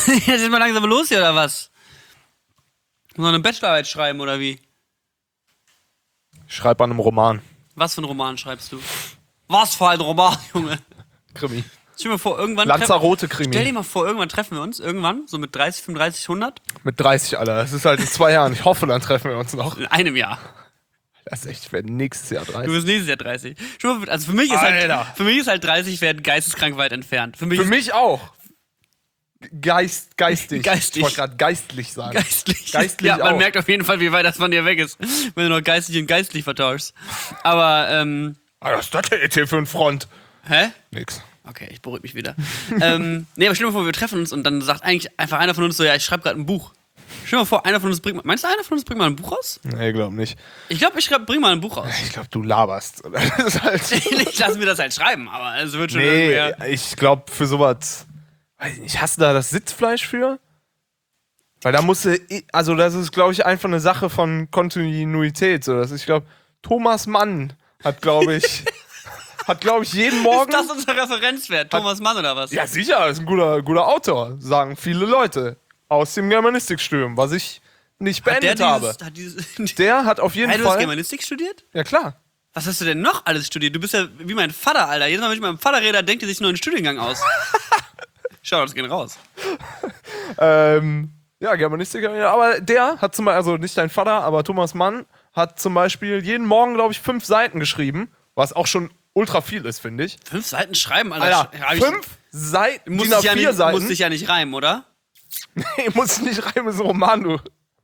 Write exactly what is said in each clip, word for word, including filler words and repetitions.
Jetzt ist mal langsam los hier, oder was? Muss noch eine Bachelorarbeit schreiben, oder wie? Ich schreibe an einem Roman. Was für einen Roman schreibst du? Was für ein Roman, Junge? Krimi. Stell dir mal vor, irgendwann... Lanzarote Krimi. Stell dir mal vor, irgendwann treffen wir uns. Irgendwann, so mit dreißig, fünfunddreißig, hundert. Mit dreißig, Alter. Das ist halt in zwei Jahren. Ich hoffe, dann treffen wir uns noch. In einem Jahr. Das ist echt, ich werde nächstes Jahr dreißig. Du wirst nächstes Jahr dreißig. Schau mal, also für mich ist Alter. halt, für mich ist halt dreißig werden geisteskrank weit entfernt. Für mich, Für ist mich auch. Geist, geistig. Geistig. Ich wollte gerade geistlich sagen. geistlich. Geistlich ja, man auch. merkt auf jeden Fall, wie weit das von dir weg ist, wenn du noch geistig und geistlich vertauschst. Aber, ähm... Ah, was ist das denn jetzt hier für ein Front? Hä? Nix. Okay, ich beruhige mich wieder. ähm, nee, aber stell dir mal vor, wir treffen uns und dann sagt eigentlich einfach einer von uns so, ja, ich schreibe gerade ein Buch. Stell dir mal vor, einer von uns bringt mal... Meinst du, einer von uns bringt mal ein Buch raus? Nee, glaub nicht. Ich glaube, ich schreib, bring mal ein Buch raus. Ich glaube, du laberst. Das ist halt Ich lasse mir das halt schreiben, aber es wird schon nee, irgendwer... ich glaube, für sowas... Weiß ich nicht, hast du da das Sitzfleisch für? Weil da musst du... Also das ist, glaube ich, einfach eine Sache von Kontinuität. So. Das ist, ich glaube, Thomas Mann hat, glaube ich... hat, glaube ich, jeden Morgen... Ist das unser Referenzwert? Thomas Mann oder was? Ja, sicher, ist ein guter, guter Autor, sagen viele Leute aus dem Germanistikstudium, was ich nicht Hat der beendet habe. dieses, hat dieses, Der hat auf jeden hey, du hast Fall... Germanistik studiert? Ja, klar. Was hast du denn noch alles studiert? Du bist ja wie mein Vater, Alter. Jedes Mal, wenn ich mit meinem Vater rede, denkt er sich nur einen Studiengang aus. Schau, das geht raus. Ähm, ja, Germanistik, aber der hat zum Beispiel, also nicht dein Vater, aber Thomas Mann hat zum Beispiel jeden Morgen, glaube ich, fünf Seiten geschrieben, was auch schon ultra viel ist, finde ich. Fünf Seiten schreiben, Alter. Alter, Hab ich- fünf Seiten, Muss DIN A ich, ja vier nicht, Seiten. muss ich ja nicht reimen, oder? Nee, muss ich nicht reimen, ist ein Roman, du.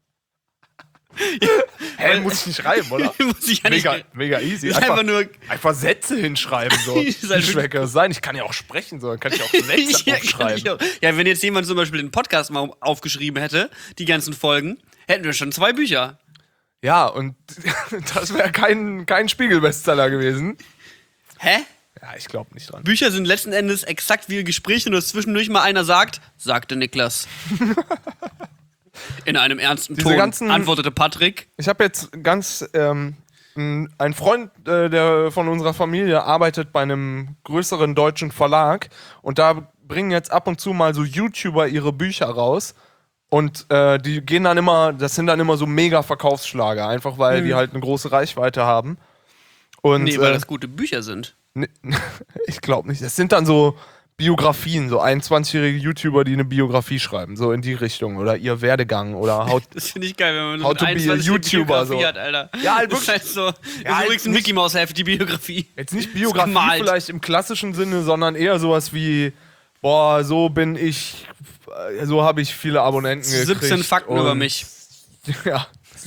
Hä, muss ich nicht reimen, oder? muss ich ja nicht Mega, mega easy. Ist einfach nur- einfach Sätze hinschreiben, so. Ist halt Wie schwer kann das sein? Ich kann ja auch sprechen, so. Dann kann ich auch Sätze Ja, aufschreiben. kann ich auch. Ja, wenn jetzt jemand zum Beispiel den Podcast mal aufgeschrieben hätte, die ganzen Folgen, hätten wir schon zwei Bücher. Ja, und das wäre kein, kein Spiegel-Bestseller gewesen. Hä? Ja, ich glaube nicht dran. Bücher sind letzten Endes exakt wie Gespräche, nur dass zwischendurch mal einer sagt, sagte Niklas. In einem ernsten Diese Ton ganzen- antwortete Patrick. Ich habe jetzt ganz, ähm, n- ein Freund, äh, der von unserer Familie arbeitet bei einem größeren deutschen Verlag und da bringen jetzt ab und zu mal so YouTuber ihre Bücher raus und äh, die gehen dann immer, das sind dann immer so mega Verkaufsschlager, einfach weil die halt eine große Reichweite haben. Und Nee, weil äh, das gute Bücher sind. ne- ich glaube nicht, das sind dann so Biografien, so einundzwanzigjährige YouTuber, die eine Biografie schreiben, so in die Richtung oder ihr Werdegang oder haut. Das finde ich geil, wenn man so How mit to be a einundzwanzig YouTuber, Biografie so. hat, Alter. Ja, halt das ist halt so. Das ist halt übrigens ein nicht- Mickey Mouse Heft, die Biografie. Jetzt nicht Biografie gemalt. vielleicht im klassischen Sinne, sondern eher sowas wie, boah, so bin ich, äh, so habe ich viele Abonnenten gekriegt. siebzehn Fakten und- über mich. Ja.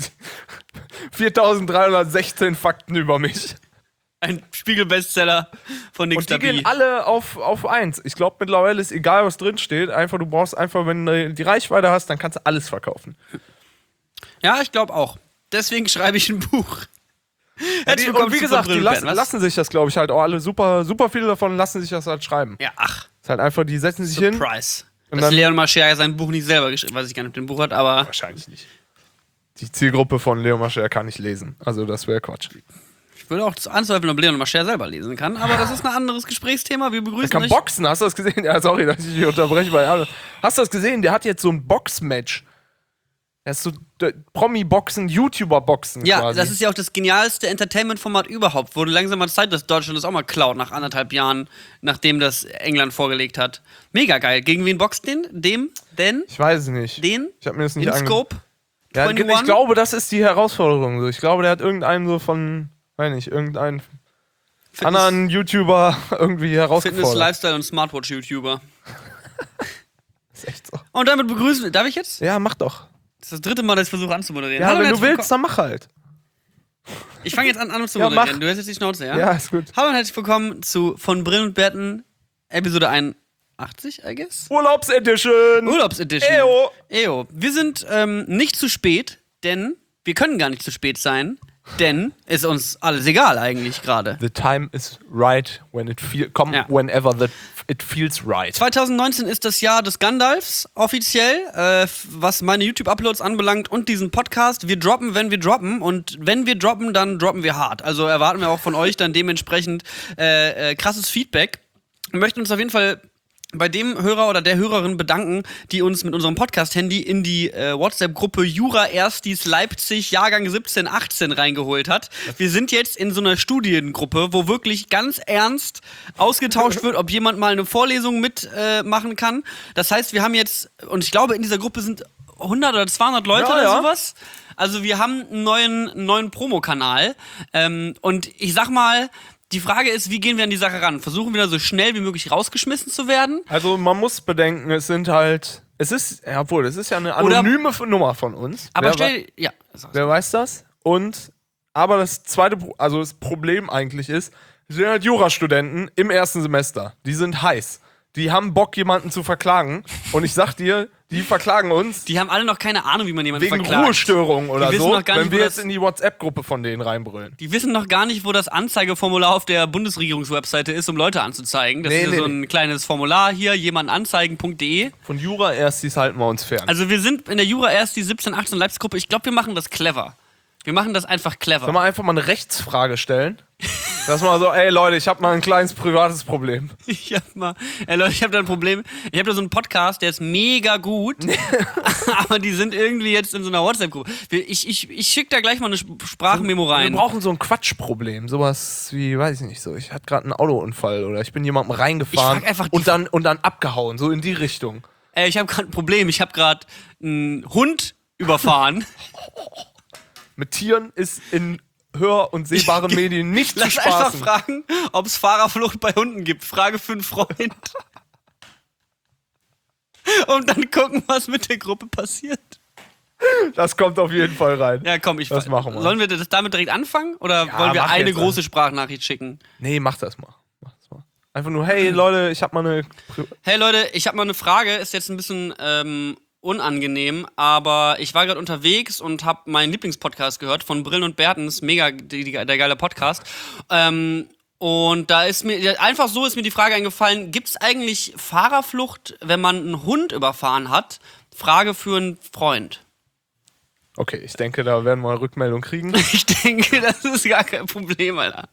viertausenddreihundertsechzehn Fakten über mich. Ein Spiegel-Bestseller von Nick Und die Stabi. gehen alle auf, auf eins. Ich glaube, mittlerweile ist egal, was drin steht. Einfach, du brauchst einfach, wenn du die Reichweite hast, dann kannst du alles verkaufen. Ja, ich glaube auch. Deswegen schreibe ich ein Buch. Herzlich Die, willkommen und wie zu gesagt, die Von lassen, Brillenband, was? lassen sich das, glaube ich, halt auch alle super, super viele davon lassen sich das halt schreiben. Ja, ach. Ist halt einfach, die setzen sich hin. Surprise. Und Dass dann- Leon Mascher sein Buch nicht selber geschrieben, weiß ich gar nicht, ob er ein Buch hat, aber Wahrscheinlich nicht. Die Zielgruppe von Leo Mascher kann ich lesen. Also das wäre Quatsch. ich würde auch anzweifeln, ob Leon Mascher selber lesen kann. Aber das ist ein anderes Gesprächsthema. Wir Der begrüßen kann euch. boxen, hast du das gesehen? Ja, sorry, dass ich dich unterbreche bei alle. Hast du das gesehen? Der hat jetzt so ein Boxmatch. Er ist so d- Promi-Boxen, YouTuber-Boxen Ja, quasi. das ist ja auch das genialste Entertainment-Format überhaupt. Wurde langsam mal Zeit, dass Deutschland das auch mal klaut, nach anderthalb Jahren, nachdem das England vorgelegt hat. Mega geil. Gegen wen boxt den? Dem? Den? Ich weiß es nicht. Den? Ich habe mir das nicht In ange- Scope? Ja, einundzwanzig? ich glaube, das ist die Herausforderung. So. Ich glaube, der hat irgendeinen so von, weiß nicht, irgendeinen Fitness, anderen YouTuber irgendwie Fitness, herausgefordert. Lifestyle und Smartwatch-YouTuber. ist echt so. Und damit begrüßen wir. Darf ich jetzt? Ja, mach doch. Das ist das dritte Mal, dass ich versuche anzumoderieren. Ja, Hallo und wenn du herzlich willst, dann mach halt. willkommen- Ich fange jetzt an, an zu Ja, moderieren. mach. Du hast jetzt die Schnauze, ja? Ja, ist gut. Hallo und herzlich willkommen zu Von Brillen und Betten, Episode einundachtzig, I guess? Urlaubsedition! Urlaubsedition. Eyo. Eyo. Wir sind ähm, nicht zu spät, denn wir können gar nicht zu spät sein, denn ist uns alles egal eigentlich gerade. The time is right when it feel, come Ja. whenever the, it feels right. zwanzig neunzehn ist das Jahr des Gandalfs, offiziell, äh, f- was meine YouTube-Uploads anbelangt und diesen Podcast. Wir droppen, wenn wir droppen und wenn wir droppen, dann droppen wir hart. Also erwarten wir auch von euch dann dementsprechend äh, äh, krasses Feedback. Wir möchten uns auf jeden Fall bei dem Hörer oder der Hörerin bedanken, die uns mit unserem Podcast-Handy in die äh, WhatsApp-Gruppe Jura Erstis Leipzig Jahrgang siebzehn achtzehn reingeholt hat. Wir sind jetzt in so einer Studiengruppe, wo wirklich ganz ernst ausgetauscht wird, ob jemand mal eine Vorlesung mitmachen äh, machen kann. Das heißt, wir haben jetzt, und ich glaube, in dieser Gruppe sind hundert oder zweihundert Leute Ja, oder ja. sowas. Also wir haben einen neuen, einen neuen Promokanal. Ähm, und ich sag mal, die Frage ist, wie gehen wir an die Sache ran? Versuchen wir da so schnell wie möglich rausgeschmissen zu werden? Also man muss bedenken, es sind halt, es ist, ja, obwohl, es ist ja eine anonyme Oder, Nummer von uns. Aber wer, stell, ja. Wer weiß das? Und, aber das zweite, also das Problem eigentlich ist, wir sind halt Jurastudenten im ersten Semester. Die sind heiß. Die haben Bock, jemanden zu verklagen. Und ich sag dir, die verklagen uns. Die haben alle noch keine Ahnung, wie man jemanden wegen verklagt. Ruhestörung oder die so, noch gar wenn nicht, wir das, jetzt in die WhatsApp-Gruppe von denen reinbrüllen. Die wissen noch gar nicht, wo das Anzeigeformular auf der Bundesregierungswebseite ist, um Leute anzuzeigen. Das Nee, ist ja nee, so ein nee. kleines Formular hier, jemandanzeigen punkt de. Von Jura Erstis halten wir uns fern. Also wir sind in der Jura Erst die siebzehn achtzehn Leipzig-Gruppe. Ich glaube, wir machen das clever. Wir machen das einfach clever. Sollen wir einfach mal eine Rechtsfrage stellen? Dass man so, ey Leute, ich habe mal ein kleines privates Problem. Ich hab mal, ey Leute, ich habe da ein Problem. Ich habe da so einen Podcast, der ist mega gut, aber die sind irgendwie jetzt in so einer WhatsApp-Gruppe. Ich, ich, ich schicke da gleich mal eine Sprachmemo rein. Wir brauchen so ein Quatschproblem. Sowas wie, weiß ich nicht so, ich hatte gerade einen Autounfall oder ich bin jemandem reingefahren Ich frag einfach die und, dann, und dann abgehauen, so in die Richtung. Ey, ich habe gerade ein Problem. Ich habe gerade einen Hund überfahren. Mit Tieren ist in hör- und sehbaren Medien nicht zu Lass einfach spaßen. fragen, ob es Fahrerflucht bei Hunden gibt. Frage für einen Freund. Und dann gucken, was mit der Gruppe passiert. Das kommt auf jeden Fall rein. Ja, komm, ich Das machen wir. Sollen wir das damit direkt anfangen? Oder Ja, wollen wir mach eine jetzt große Sprachnachricht schicken? Nee, mach das mal. Mach das mal. Einfach nur, hey Leute, ich hab mal eine... Pri- Hey Leute, ich habe mal eine Frage. Ist jetzt ein bisschen ähm, unangenehm, aber ich war gerade unterwegs und habe meinen Lieblingspodcast gehört von Brillen und Bertens. Mega die, die, der geile Podcast. Ähm, und da ist mir, einfach so ist mir die Frage eingefallen, gibt es eigentlich Fahrerflucht, wenn man einen Hund überfahren hat? Frage für einen Freund. Okay, ich denke, da werden wir eine Rückmeldung kriegen. Ich denke, das ist gar kein Problem, Alter.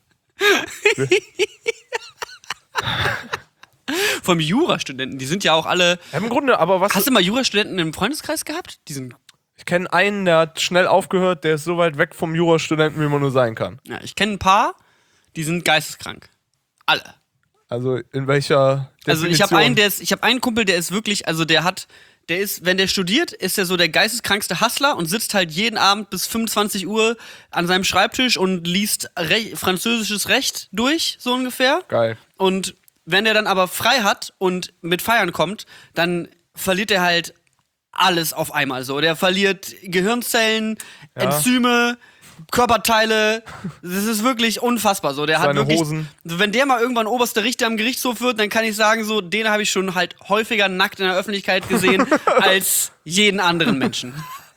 Vom Jurastudenten, die sind ja auch alle. Ja, im Grunde, aber was... Hast du mal Jurastudenten im Freundeskreis gehabt? Die sind. Ich kenne einen, der hat schnell aufgehört, der ist so weit weg vom Jurastudenten, wie man nur sein kann. Ja, ich kenne ein paar, die sind geisteskrank. Alle. Also in welcher Definition? Also ich habe einen, der ist, ich habe einen Kumpel, der ist wirklich, also der hat, der ist, wenn der studiert, ist er so der geisteskrankste Hustler und sitzt halt jeden Abend bis fünfundzwanzig Uhr an seinem Schreibtisch und liest Re- französisches Recht durch, so ungefähr. Geil. Und wenn der dann aber frei hat und mit Feiern kommt, dann verliert er halt alles auf einmal so. Der verliert Gehirnzellen, Ja. Enzyme, Körperteile. Das ist wirklich unfassbar so. Der hat Seine wirklich, Hosen. wenn der mal irgendwann oberster Richter am Gerichtshof wird, dann kann ich sagen, so, den habe ich schon halt häufiger nackt in der Öffentlichkeit gesehen als jeden anderen Menschen.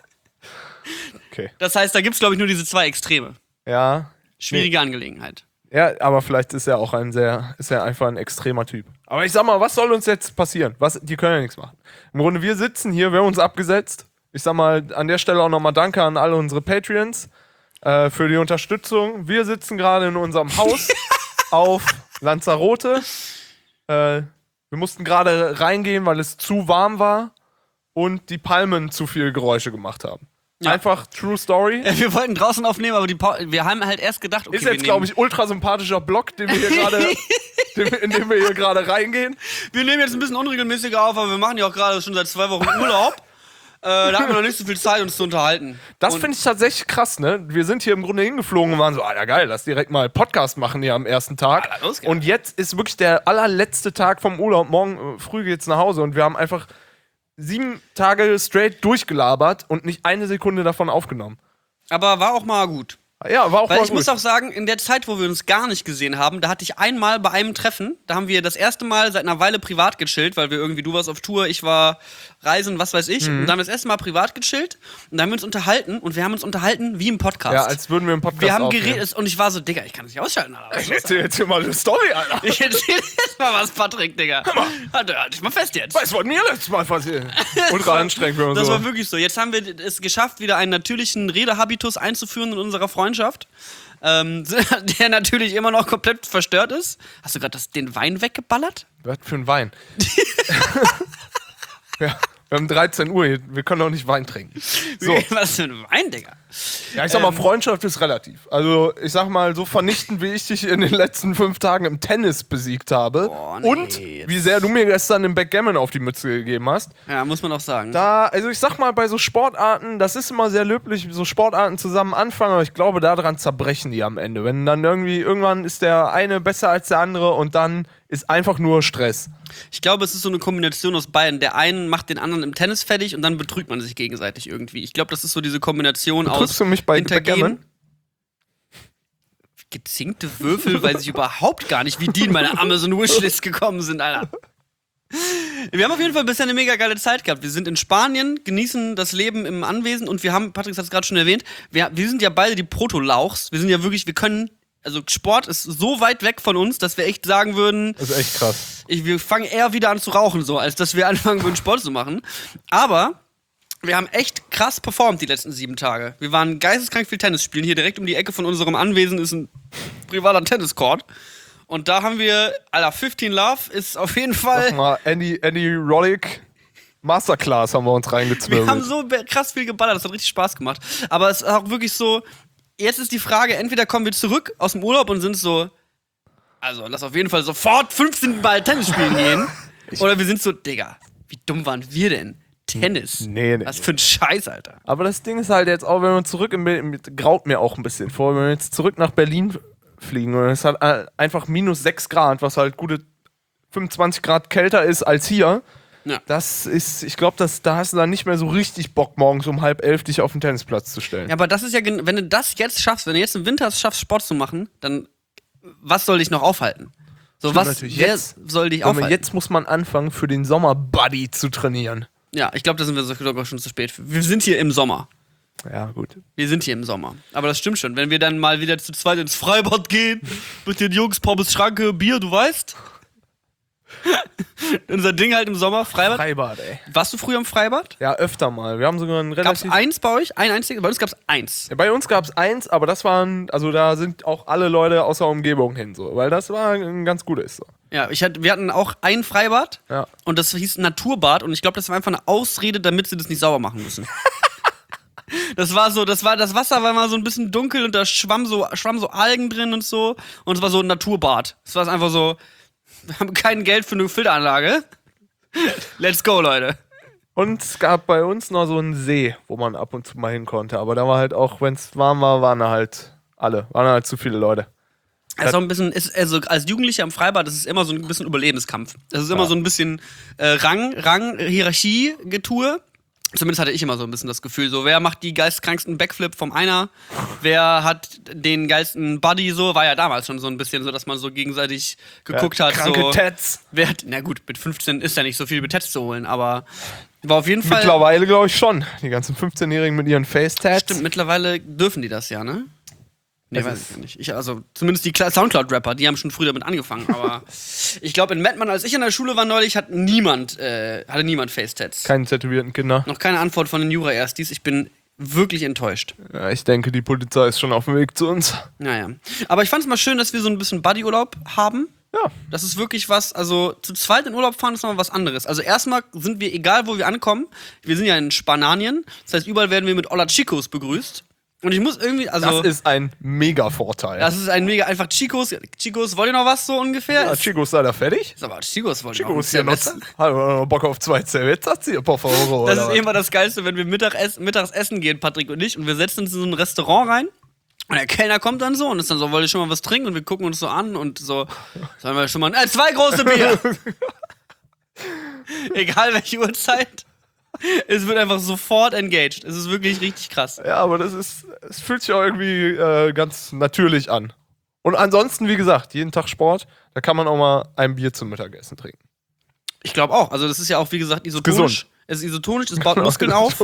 Okay. Das heißt, da gibt's glaube ich nur diese zwei Extreme. Ja. Schwierige Angelegenheit. Ja, aber vielleicht ist er auch ein sehr, ist er einfach ein extremer Typ. Aber ich sag mal, was soll uns jetzt passieren? Was, die können ja nichts machen. Im Grunde, wir sitzen hier, wir haben uns abgesetzt. Ich sag mal, an der Stelle auch nochmal Danke an alle unsere Patreons äh, für die Unterstützung. Wir sitzen gerade in unserem Haus auf Lanzarote. Äh, wir mussten gerade reingehen, weil es zu warm war und die Palmen zu viel Geräusche gemacht haben. Ja. Einfach True Story. Ja, wir wollten draußen aufnehmen, aber die pa- wir haben halt erst gedacht, okay, Ist wir jetzt, nehmen- glaube ich, ultra sympathischer Block, den wir hier gerade, den wir- in dem wir hier gerade reingehen. Wir nehmen jetzt ein bisschen unregelmäßiger auf, aber wir machen ja auch gerade schon seit zwei Wochen Urlaub. äh, da haben wir noch nicht so viel Zeit, uns zu unterhalten. Das Und- finde ich tatsächlich krass, ne? Wir sind hier im Grunde hingeflogen und waren so, Alter, geil, lass direkt mal Podcast machen hier am ersten Tag. Alter, los geht's. Und jetzt ist wirklich der allerletzte Tag vom Urlaub. Morgen äh, früh geht's nach Hause und wir haben einfach sieben Tage straight durchgelabert und nicht eine Sekunde davon aufgenommen. Aber war auch mal gut. Ja, war auch Weil mal ich gut. muss auch sagen, in der Zeit, wo wir uns gar nicht gesehen haben, da hatte ich einmal bei einem Treffen, da haben wir das erste Mal seit einer Weile privat gechillt, weil wir irgendwie, du warst auf Tour, ich war reisen, was weiß ich. Mhm. Und da haben wir das erste Mal privat gechillt und da haben wir uns unterhalten und wir haben uns unterhalten wie im Podcast. ja, als würden wir im Podcast wir haben aufnehmen. geredet und ich war so, Digga, ich kann das nicht ausschalten, Alter. Was ist Ich los, erzähl jetzt hier mal eine Story, Alter. Ich erzähl jetzt mal was, Patrick, Digga. Halt, halt dich mal fest jetzt. Weißt du, was mir letztes Mal passiert? Ultra anstrengend für uns. Das so. war wirklich so. Jetzt haben wir es geschafft, wieder einen natürlichen Redehabitus einzuführen in unserer Freundschaft. ähm, der natürlich immer noch komplett verstört ist. Hast du gerade den Wein weggeballert? Was für ein Wein? Ja, wir haben dreizehn Uhr, hier, wir können doch nicht Wein trinken. So. Was für ein Wein, Digga? Ja, ich sag mal, Ähm, Freundschaft ist relativ. Also, ich sag mal, so vernichtend, wie ich dich in den letzten fünf Tagen im Tennis besiegt habe Boah, nee, und jetzt. wie sehr du mir gestern im Backgammon auf die Mütze gegeben hast. Ja, muss man auch sagen. Da, also ich sag mal, bei so Sportarten, das ist immer sehr löblich, so Sportarten zusammen anfangen, aber ich glaube, daran zerbrechen die am Ende. Wenn dann irgendwie, irgendwann ist der eine besser als der andere und dann ist einfach nur Stress. Ich glaube, es ist so eine Kombination aus beiden. Der einen macht den anderen im Tennis fertig und dann betrügt man sich gegenseitig irgendwie. Ich glaube, das ist so diese Kombination aus Drückst du mich bei Hintergehen. Backgammon? Gezinkte Würfel, weiß ich überhaupt gar nicht, wie die in meine Amazon-Wishlist gekommen sind, Alter. Wir haben auf jeden Fall bisher eine mega geile Zeit gehabt. Wir sind in Spanien, genießen das Leben im Anwesen und wir haben, Patrick hat es gerade schon erwähnt, wir, wir sind ja beide die Proto-Lauchs. Wir sind ja wirklich, wir können, also Sport ist so weit weg von uns, dass wir echt sagen würden, Das ist echt krass. ich, wir fangen eher wieder an zu rauchen, so, als dass wir anfangen würden, Sport zu machen. Aber wir haben echt krass performt die letzten sieben Tage. Wir waren geisteskrank viel Tennis spielen. Hier direkt um die Ecke von unserem Anwesen ist ein privater Tenniscourt. Und da haben wir, Alter, fifteen Love ist auf jeden Fall. Sag mal, Andy, Andy Roddick Masterclass haben wir uns Wir reingezwirbelt. haben so be- krass viel geballert, das hat richtig Spaß gemacht. Aber es ist auch wirklich so, jetzt ist die Frage, entweder kommen wir zurück aus dem Urlaub und sind so, also lass auf jeden Fall sofort fünfzehn Ball Tennis spielen gehen. Oder wir sind so, Digga, wie dumm waren wir denn? Tennis. Nee, nee, Was für ein Scheiß, Alter. Aber das Ding ist halt jetzt auch, wenn wir zurück in Berlin, graut mir auch ein bisschen vor, wenn wir jetzt zurück nach Berlin fliegen und es hat äh, einfach minus sechs Grad, was halt gute fünfundzwanzig Grad kälter ist als hier. Ja. Das ist, ich glaube, da hast du dann nicht mehr so richtig Bock, morgens um halb elf dich auf den Tennisplatz zu stellen. Ja, aber das ist ja, gen- wenn du das jetzt schaffst, wenn du jetzt im Winter es schaffst, Sport zu machen, dann was soll dich noch aufhalten? So, Stimmt was natürlich. wer Jetzt- soll dich Aber aufhalten? jetzt muss man anfangen, für den Sommer Buddy zu trainieren. Ja, ich glaube, da sind wir sogar schon zu spät für. Wir sind hier im Sommer. Ja, gut. Wir sind hier im Sommer. Aber das stimmt schon. Wenn wir dann mal wieder zu zweit ins Freibad gehen, mit den Jungs, Pommes, Schranke, Bier, du weißt. Unser Ding halt im Sommer, Freibad. Freibad, ey. Warst du früher im Freibad? Ja, öfter mal. Wir haben sogar ein Gab's relativ... eins bei euch? Ein einziges? Bei uns gab's eins. Ja, bei uns gab es eins, aber das waren, also da sind auch alle Leute aus der Umgebung hin, so, weil das war ein ganz gutes. So. Ja, ich hatte, wir hatten auch ein Freibad Ja. und das hieß Naturbad und ich glaube, das war einfach eine Ausrede, damit sie das nicht sauber machen müssen. Das war so, das war, das Wasser war mal so ein bisschen dunkel und da schwamm so, schwamm so Algen drin und so und es war so ein Naturbad. Es war einfach so, wir haben kein Geld für eine Filteranlage. Let's go, Leute. Und es gab bei uns noch so einen See, wo man ab und zu mal hin konnte, aber da war halt auch, wenn es warm war, waren da halt alle, waren halt zu viele Leute. Das ist auch ein bisschen, ist, also als Jugendlicher im Freibad, das ist immer so ein bisschen Überlebenskampf. Das ist immer Ja. so ein bisschen äh, Rang, Rang, Hierarchie-Getue. Zumindest hatte ich immer so ein bisschen das Gefühl, so, wer macht die geistkrankesten Backflip vom Einer, wer hat den geilsten Buddy, so, war ja damals schon so ein bisschen so, dass man so gegenseitig geguckt ja, hat, kranke so, Tats. wer hat, na gut, mit fünfzehn ist ja nicht so viel mit Tats zu holen, aber war auf jeden Fall, Mittlerweile glaube ich schon. Die ganzen fünfzehnjährigen mit ihren Face-Tats. stimmt, mittlerweile dürfen die das ja, ne? Nee, Das weiß ist- ich gar nicht. Ich, also, zumindest die Kla- Soundcloud-Rapper, die haben schon früh damit angefangen, aber ich glaube, in Mettmann, als ich in der Schule war neulich, hat niemand, äh, hatte niemand Face-Tats. Keine tätowierten Kinder. Noch keine Antwort von den Jura-Erstis. Ich bin wirklich enttäuscht. Ja, ich denke, die Polizei ist schon auf dem Weg zu uns. Naja. Aber ich fand es mal schön, dass wir so ein bisschen Buddy-Urlaub haben. Ja. Das ist wirklich was, also zu zweit in Urlaub fahren ist nochmal was anderes. Also erstmal sind wir, egal wo wir ankommen, wir sind ja in Spanien, das heißt, überall werden wir mit Hola Chicos begrüßt. Und ich muss irgendwie, also. Das ist ein mega Vorteil. Das ist ein mega, einfach Chicos. Chicos, wollt ihr noch was so ungefähr? Ja, Chicos, seid ihr fertig? Ist aber Chicos wollen wir Chicos, hier noch. Hallo, noch Bock auf zwei Cervezas hier, por favor. Das oder ist was? immer das Geilste, wenn wir Mittagessen, mittags essen gehen, Patrick und ich, und wir setzen uns in so ein Restaurant rein. Und der Kellner kommt dann so und ist dann so, wollt ihr schon mal was trinken? Und wir gucken uns so an und so, sollen wir schon mal, äh, zwei große Bier. Egal welche Uhrzeit. Es wird einfach sofort engaged. Es ist wirklich richtig krass. Ja, aber das ist, es fühlt sich auch irgendwie äh, ganz natürlich an. Und ansonsten, wie gesagt, jeden Tag Sport, da kann man auch mal ein Bier zum Mittagessen trinken. Ich glaube auch. Also das ist ja auch, wie gesagt, isotonisch. Gesund. Es ist isotonisch, es baut Muskeln auf.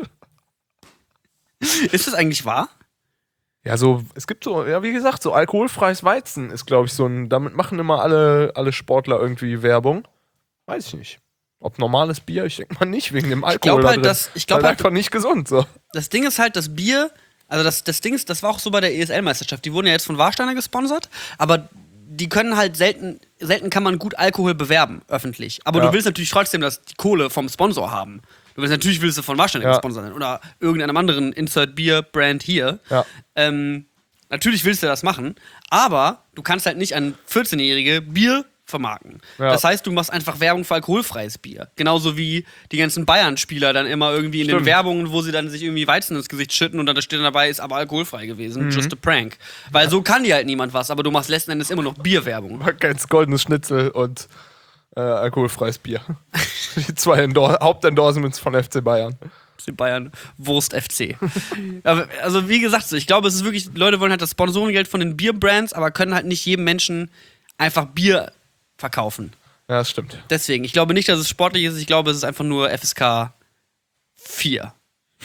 Ist das eigentlich wahr? Ja, so, es gibt so, ja, wie gesagt, so alkoholfreies Weizen ist, glaube ich, so ein, damit machen immer alle, alle Sportler irgendwie Werbung. Weiß ich nicht. Ob normales Bier, ich denke mal nicht, wegen dem Alkohol. glaub da halt, drin. dass- ich glaub Weil halt- einfach nicht gesund, so. Das Ding ist halt, das Bier, Also das, das Ding ist, das war auch so bei der E S L-Meisterschaft. Die wurden ja jetzt von Warsteiner gesponsert, aber die können halt selten, selten kann man gut Alkohol bewerben, öffentlich. Aber Ja. du willst natürlich trotzdem, dass die Kohle vom Sponsor haben. Du willst natürlich willst du von Warsteiner Ja. gesponsert sein oder irgendeinem anderen Insert-Bier-Brand hier. Ja. Ähm, natürlich willst du das machen, aber du kannst halt nicht an vierzehnjährige Bier vermarkten. Ja. Das heißt, du machst einfach Werbung für alkoholfreies Bier. Genauso wie die ganzen Bayern-Spieler dann immer irgendwie in Stimmt. den Werbungen, wo sie dann sich irgendwie Weizen ins Gesicht schütten und dann steht dann dabei, ist aber alkoholfrei gewesen. Mhm. Just a prank. Weil so kann dir halt niemand was, aber du machst letzten Endes immer noch Bierwerbung. Man kennt's goldenes Schnitzel und äh, alkoholfreies Bier. Die zwei Endor- Hauptendorsements von F C Bayern. F C Bayern, Wurst F C. Aber, also wie gesagt, so, ich glaube, es ist wirklich, Leute wollen halt das Sponsorengeld von den Bierbrands, aber können halt nicht jedem Menschen einfach Bier verkaufen. Ja, das stimmt. Deswegen, ich glaube nicht, dass es sportlich ist, ich glaube, es ist einfach nur F S K vier.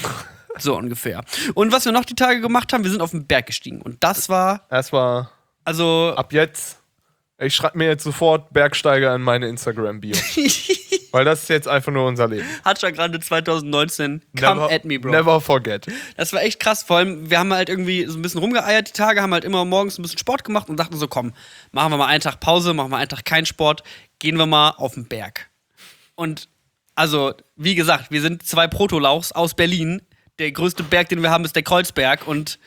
So ungefähr. Und was wir noch die Tage gemacht haben, wir sind auf den Berg gestiegen. Und das war, Es war also. ab jetzt, ich schreibe mir jetzt sofort Bergsteiger in meine Instagram-Bio. Weil das ist jetzt einfach nur unser Leben. Hatscha gerade zwanzig neunzehn, come Never, at me, bro. never forget. Das war echt krass. Vor allem, wir haben halt irgendwie so ein bisschen rumgeeiert die Tage, haben halt immer morgens ein bisschen Sport gemacht und dachten so, komm, machen wir mal einen Tag Pause, machen wir einen Tag keinen Sport, gehen wir mal auf den Berg. Und also, wie gesagt, wir sind zwei Protolauchs aus Berlin. Der größte Berg, den wir haben, ist der Kreuzberg und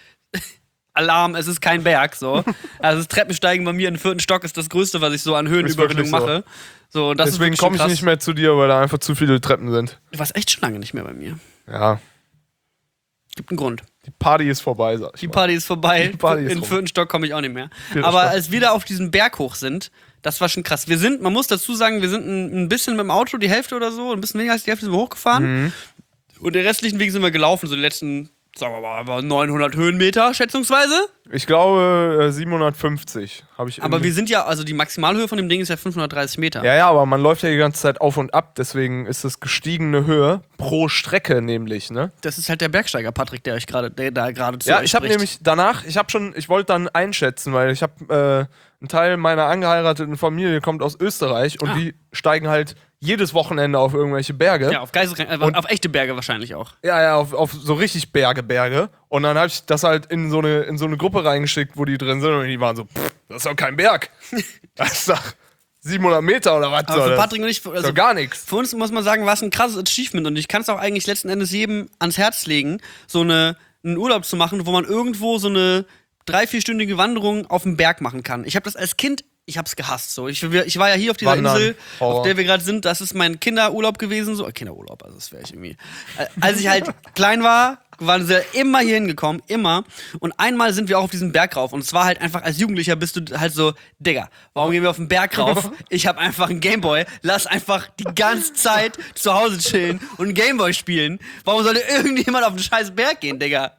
Alarm, es ist kein Berg, so. Also das Treppensteigen bei mir im vierten Stock ist das Größte, was ich so an Höhenüberwindung Ist wirklich so. mache. So, und das Deswegen ist wirklich komme ich schon nicht mehr zu dir, weil da einfach zu viele Treppen sind. Du warst echt schon lange nicht mehr bei mir. Ja, Gibt einen Grund. die Party ist vorbei, sag ich Die mal. Party ist vorbei. Die Party ist In den rum. vierten Stock komme ich auch nicht mehr. Vierter Aber Stock. als wir da auf diesen Berg hoch sind, das war schon krass. Wir sind, man muss dazu sagen, wir sind ein, ein bisschen mit dem Auto, die Hälfte oder so, ein bisschen weniger als die Hälfte sind wir hochgefahren. Mhm. Und den restlichen Weg sind wir gelaufen, so die letzten, sagen wir mal, aber neunhundert Höhenmeter schätzungsweise. Ich glaube äh, siebenhundertfünfzig habe ich. Aber in- wir sind ja, also die Maximalhöhe von dem Ding ist ja fünfhundertdreißig Meter. Ja, ja, aber man läuft ja die ganze Zeit auf und ab, deswegen ist es gestiegene Höhe pro Strecke nämlich, ne? Das ist halt der Bergsteiger Patrick, der euch gerade, der da gerade zu Ja, euch ich habe spricht. nämlich danach, ich habe schon, ich wollte dann einschätzen, weil ich habe äh, ein Teil meiner angeheirateten Familie kommt aus Österreich und Ah. die steigen halt jedes Wochenende auf irgendwelche Berge. Ja, auf Geistesreich, äh, Und- auf echte Berge wahrscheinlich auch. Ja, ja, auf, auf so richtig Berge, Berge. Und dann habe ich das halt in so, eine, in so eine Gruppe reingeschickt, wo die drin sind und die waren so, pff, das ist doch kein Berg. Das ist doch siebenhundert Meter oder was Aber soll für das? Patrick und ich, Das ist also doch gar nichts. für uns muss man sagen, war es ein krasses Achievement und ich kann es auch eigentlich letzten Endes jedem ans Herz legen, so eine, einen Urlaub zu machen, wo man irgendwo so eine drei-, vierstündige Wanderung auf dem Berg machen kann. Ich habe das als Kind, ich hab's gehasst. So. Ich, ich war ja hier auf dieser Wandern. Insel, Horror. auf der wir gerade sind, das ist mein Kinderurlaub gewesen. So. Äh, Kinderurlaub, also das wäre ich irgendwie. Äh, Als ich halt klein war, waren sie immer hier hingekommen, immer. Und einmal sind wir auch auf diesen Berg rauf. Und es war halt einfach, als Jugendlicher bist du halt so, Digga, warum gehen wir auf den Berg rauf? Ich habe einfach einen Gameboy, lass einfach die ganze Zeit zu Hause chillen und einen Gameboy spielen. Warum sollte irgendjemand auf den scheiß Berg gehen, Digga?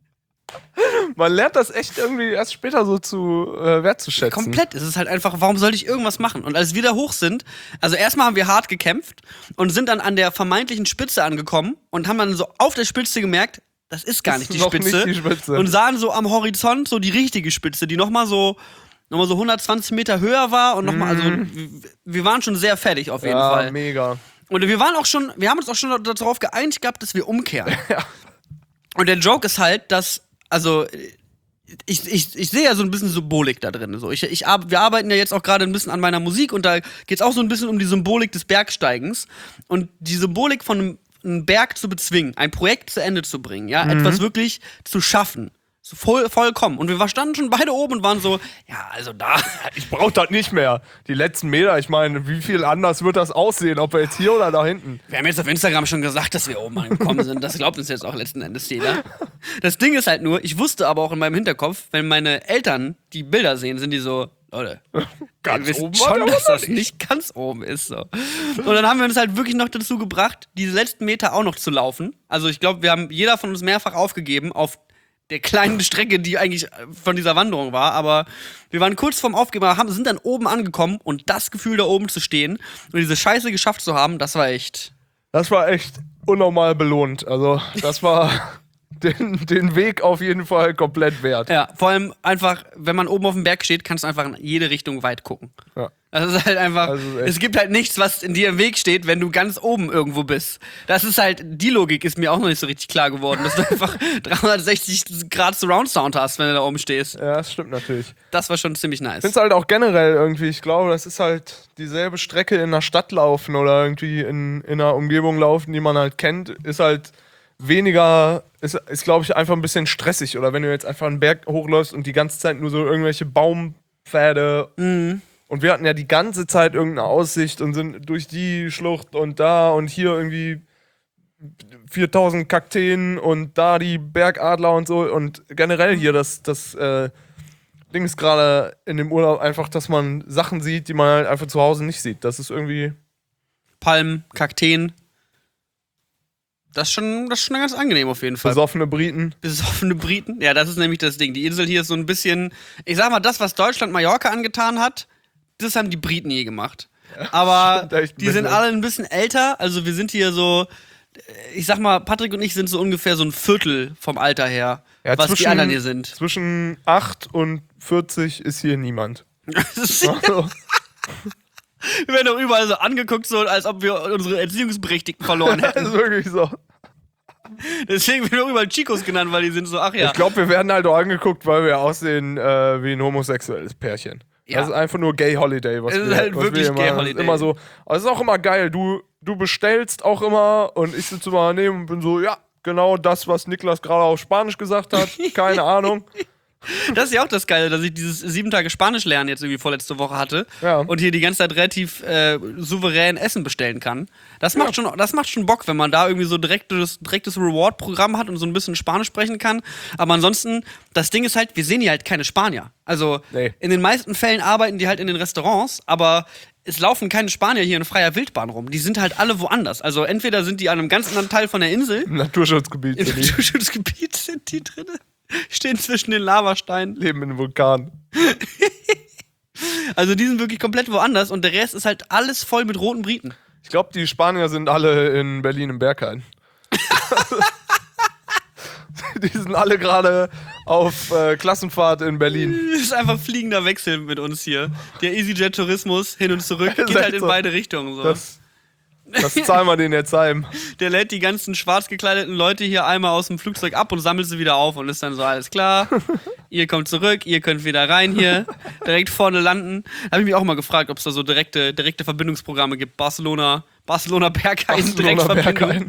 Man lernt das echt irgendwie erst später so zu äh, wertzuschätzen. Komplett. Es ist halt einfach, warum sollte ich irgendwas machen? Und als wir da hoch sind, also erstmal haben wir hart gekämpft und sind dann an der vermeintlichen Spitze angekommen und haben dann so auf der Spitze gemerkt, das ist gar Das nicht ist die noch Spitze. nicht die Spitze. Und sahen so am Horizont so die richtige Spitze, die nochmal so, noch mal so hundertzwanzig Meter höher war und nochmal, also wir, wir waren schon sehr fertig auf jeden ja, Fall. mega. Und wir waren auch schon, wir haben uns auch schon darauf geeinigt gehabt, dass wir umkehren. Und der Joke ist halt, dass, also, ich, ich, ich sehe ja so ein bisschen Symbolik da drin. So. Ich, ich, ar- wir arbeiten ja jetzt auch gerade ein bisschen an meiner Musik und da geht es auch so ein bisschen um die Symbolik des Bergsteigens. Und die Symbolik von einem, einem Berg zu bezwingen, ein Projekt zu Ende zu bringen, ja, etwas wirklich zu schaffen. So voll, vollkommen. Und wir standen schon beide oben und waren so, ja, also da. Ich brauch das nicht mehr. Die letzten Meter, ich meine, wie viel anders wird das aussehen, ob wir jetzt hier oder da hinten? Wir haben jetzt auf Instagram schon gesagt, dass wir oben angekommen sind. Das glaubt uns jetzt auch letzten Endes jeder. Das Ding ist halt nur, ich wusste aber auch in meinem Hinterkopf, wenn meine Eltern die Bilder sehen, sind die so, Leute, Ganz wir wissen oben war schon, der dass aber das nicht ganz oben ist. So. Und dann haben wir uns halt wirklich noch dazu gebracht, diese letzten Meter auch noch zu laufen. Also ich glaube, wir haben jeder von uns mehrfach aufgegeben auf der kleinen Strecke, die eigentlich von dieser Wanderung war. Aber wir waren kurz vorm Aufgeben, aber haben, sind dann oben angekommen und das Gefühl, da oben zu stehen und diese Scheiße geschafft zu haben, das war echt... Das war echt unnormal belohnt. Also, das war den, den Weg auf jeden Fall komplett wert. Ja, vor allem einfach, wenn man oben auf dem Berg steht, kannst du einfach in jede Richtung weit gucken. Ja. Das ist halt einfach, Also echt. es gibt halt nichts, was in dir im Weg steht, wenn du ganz oben irgendwo bist. Das ist halt, die Logik ist mir auch noch nicht so richtig klar geworden, dass du einfach dreihundertsechzig Grad Surround Sound hast, wenn du da oben stehst. Ja, das stimmt natürlich. Das war schon ziemlich nice. Ich finde es halt auch generell irgendwie, ich glaube, das ist halt dieselbe Strecke in der Stadt laufen oder irgendwie in, in einer Umgebung laufen, die man halt kennt, ist halt weniger, ist, ist glaube ich, einfach ein bisschen stressig. Oder wenn du jetzt einfach einen Berg hochläufst und die ganze Zeit nur so irgendwelche Baumpfade. Mhm. Und wir hatten ja die ganze Zeit irgendeine Aussicht und sind durch die Schlucht und da und hier irgendwie viertausend Kakteen und da die Bergadler und so. Und generell hier das, das äh, Ding ist gerade in dem Urlaub einfach, dass man Sachen sieht, die man halt einfach zu Hause nicht sieht. Das ist irgendwie... Palmen, Kakteen. Das ist, schon, das ist schon ganz angenehm auf jeden Fall. Besoffene Briten. Besoffene Briten? Ja, das ist nämlich das Ding. Die Insel hier ist so ein bisschen, ich sag mal, das, was Deutschland Mallorca angetan hat, das haben die Briten je gemacht. Aber die sind alle ein bisschen älter. Also wir sind hier so, ich sag mal, Patrick und ich sind so ungefähr so ein Viertel vom Alter her, Ja, was zwischen- die anderen hier sind. Zwischen acht und vierzig ist hier niemand. Das ist- Also, Wir werden doch überall so angeguckt, so als ob wir unsere Erziehungsberechtigten verloren das hätten. ist wirklich so. Deswegen werden wir auch überall Chicos genannt, weil die sind so, ach ja. Ich glaube, wir werden halt auch angeguckt, weil wir aussehen äh, wie ein homosexuelles Pärchen. Ja. Das ist einfach nur Gay Holiday, was Es ist wir, halt was wirklich wir immer, Gay das ist Holiday. immer so. Aber es ist auch immer geil. Du, du bestellst auch immer und ich sitze immer daneben und bin so, ja, genau das, was Niklas gerade auf Spanisch gesagt hat. Keine Ahnung. Das ist ja auch das Geile, dass ich dieses sieben Tage Spanisch lernen jetzt irgendwie vorletzte Woche hatte Ja. und hier die ganze Zeit relativ äh, souverän Essen bestellen kann. Das macht, schon, das macht schon Bock, wenn man da irgendwie so direktes, direktes Reward-Programm hat und so ein bisschen Spanisch sprechen kann. Aber ansonsten, das Ding ist halt, wir sehen hier halt keine Spanier. Also Nee. in den meisten Fällen arbeiten die halt in den Restaurants, aber es laufen keine Spanier hier in freier Wildbahn rum. Die sind halt alle woanders. Also entweder sind die an einem ganz anderen Teil von der Insel, Im Naturschutzgebiet im sind die. Naturschutzgebiet sind die drin, stehen zwischen den Lavasteinen. Leben in einem Vulkan. Also die sind wirklich komplett woanders und der Rest ist halt alles voll mit roten Briten. Ich glaube, die Spanier sind alle in Berlin im Berghain. Die sind alle gerade auf äh, Klassenfahrt in Berlin. Das ist einfach fliegender Wechsel mit uns hier. Der EasyJet-Tourismus hin und zurück Ist geht echt halt in so. beide Richtungen. So. Das, das zahlen wir denen jetzt heim. Der lädt die ganzen schwarz gekleideten Leute hier einmal aus dem Flugzeug ab und sammelt sie wieder auf und ist dann so, alles klar, ihr kommt zurück, ihr könnt wieder rein hier, direkt vorne landen. Da habe ich mich auch mal gefragt, ob es da so direkte, direkte Verbindungsprogramme gibt. Barcelona, Barcelona Berghain, Barcelona Direktverbindung. Berghain.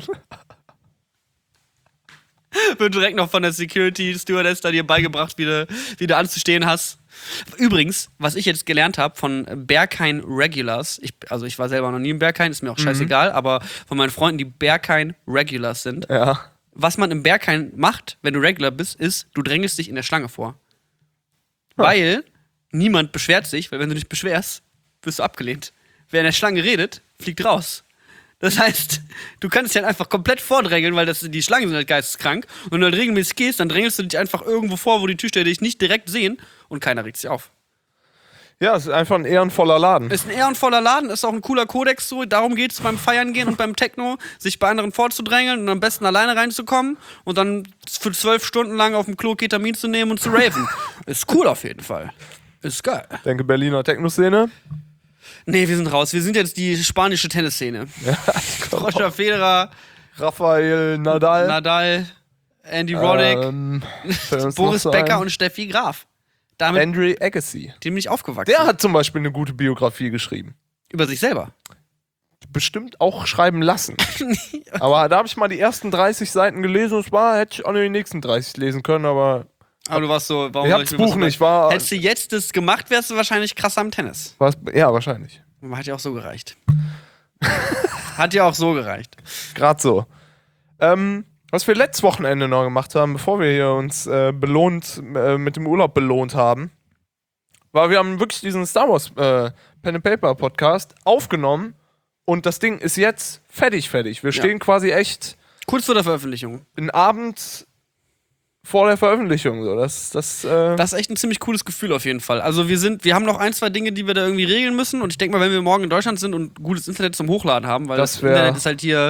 Wird direkt noch von der Security Stewardess da dir beigebracht, wie du, wie du anzustehen hast. Übrigens, was ich jetzt gelernt habe von Berghain Regulars, ich, also ich war selber noch nie im Berghain, ist mir auch scheißegal, aber von meinen Freunden, die Berghain Regulars sind, Ja. was man im Berghain macht, wenn du Regular bist, ist, du drängelst dich in der Schlange vor. Weil niemand beschwert sich, weil wenn du dich beschwerst, wirst du abgelehnt. Wer in der Schlange redet, fliegt raus. Das heißt, du kannst dich halt einfach komplett vordrängeln, weil das, die Schlangen sind halt geisteskrank. Und wenn du halt regelmäßig gehst, dann drängelst du dich einfach irgendwo vor, wo die Türsteher dich nicht direkt sehen und keiner regt sich auf. Ja, es ist einfach ein ehrenvoller Laden. Ist ein ehrenvoller Laden, ist auch ein cooler Kodex so. Darum geht es beim Feiern gehen und beim Techno, sich bei anderen vorzudrängeln und am besten alleine reinzukommen und dann für zwölf Stunden lang auf dem Klo Ketamin zu nehmen und zu raven. Ist cool auf jeden Fall. Ist geil. Denke Berliner Techno-Szene. Nee, wir sind raus. Wir sind jetzt die spanische Tennisszene. Roger Federer, Rafael Nadal. Nadal, Andy Roddick, Ähm, fällt uns Boris noch so Becker ein? und Steffi Graf. Damit Andre Agassi. dem bin ich aufgewachsen. Der hat zum Beispiel eine gute Biografie geschrieben. Über sich selber. Bestimmt auch schreiben lassen. Aber da habe ich mal die ersten dreißig Seiten gelesen und es war, hätte ich auch nur die nächsten dreißig lesen können, aber Aber du warst so, warum ich soll habe das mir was Buch über- nicht. War, Hättest du jetzt das gemacht, wärst du wahrscheinlich krasser am Tennis. war's, ja, wahrscheinlich. Hat ja auch so gereicht. Hat ja auch so gereicht. Gerade so. Ähm, was wir letztes Wochenende noch gemacht haben, bevor wir hier uns äh, belohnt, äh, mit dem Urlaub belohnt haben, war, wir haben wirklich diesen Star Wars äh, Pen and Paper Podcast aufgenommen und das Ding ist jetzt fertig, fertig. Wir Ja. stehen quasi echt Kurz vor der Veröffentlichung. einen Abend vor der Veröffentlichung. So. Das, das, äh, Das ist echt ein ziemlich cooles Gefühl auf jeden Fall. Also wir sind, wir haben noch ein, zwei Dinge, die wir da irgendwie regeln müssen und ich denke mal, wenn wir morgen in Deutschland sind und gutes Internet zum Hochladen haben, weil Das das, wär- Internet ist halt hier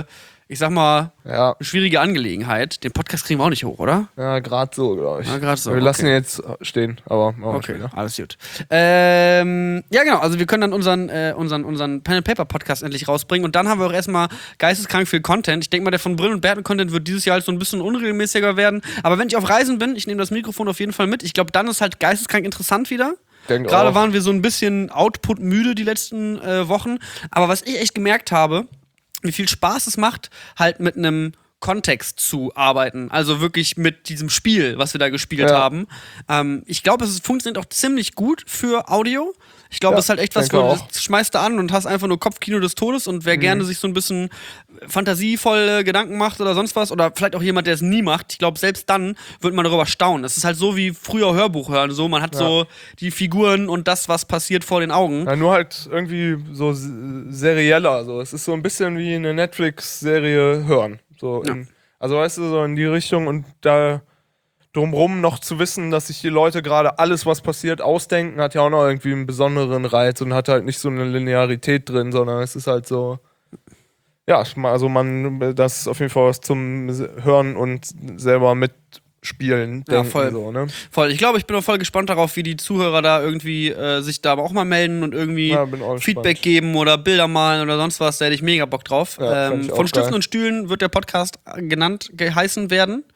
ich sag mal, Ja, eine schwierige Angelegenheit. Den Podcast kriegen wir auch nicht hoch, oder? ja gerade so, glaube ich. Ja, gerade so, Wir lassen okay. ihn jetzt stehen, aber machen wir Okay, später. alles gut. Ähm, ja, genau. Also, wir können dann unseren, äh, unseren, unseren Pen-and-Paper-Podcast endlich rausbringen. Und dann haben wir auch erstmal geisteskrank viel Content. Ich denke mal, der von Brill und Berten-Content wird dieses Jahr halt so ein bisschen unregelmäßiger werden. Aber wenn ich auf Reisen bin, ich nehme das Mikrofon auf jeden Fall mit. Ich glaube, dann ist halt geisteskrank interessant wieder. Denk Gerade auch. waren wir so ein bisschen output-müde die letzten äh, Wochen. Aber was ich echt gemerkt habe, wie viel Spaß es macht, halt mit einem Kontext zu arbeiten. Also wirklich mit diesem Spiel, was wir da gespielt Ja. haben. Ähm, ich glaube, es funktioniert auch ziemlich gut für Audio. Ich glaube, Ja, es ist halt echt was, denke wo du auch. das schmeißt du an und hast einfach nur Kopfkino des Todes und wer Mhm. gerne sich so ein bisschen fantasievolle Gedanken macht oder sonst was oder vielleicht auch jemand, der es nie macht, ich glaube, selbst dann wird man darüber staunen. Es ist halt so wie früher Hörbuch hören, so man hat Ja. so die Figuren und das, was passiert vor den Augen. Ja, nur halt irgendwie so s- serieller. So. Es ist so ein bisschen wie eine Netflix-Serie hören. So Ja. in, also weißt du, so in die Richtung und da drumrum noch zu wissen, dass sich die Leute gerade alles, was passiert, ausdenken, hat ja auch noch irgendwie einen besonderen Reiz und hat halt nicht so eine Linearität drin, sondern es ist halt so. Ja, also man, das ist auf jeden Fall was zum Hören und selber mitspielen, Ja, denken, voll. so, ne? Voll. Ich glaube, ich bin auch voll gespannt darauf, wie die Zuhörer da irgendwie äh, sich da aber auch mal melden und irgendwie Ja, bin auch Feedback gespannt. geben oder Bilder malen oder sonst was. Da hätte ich mega Bock drauf. Ja, fänd ähm, ich auch von Stiften geil. und Stühlen wird der Podcast genannt, geheißen werden.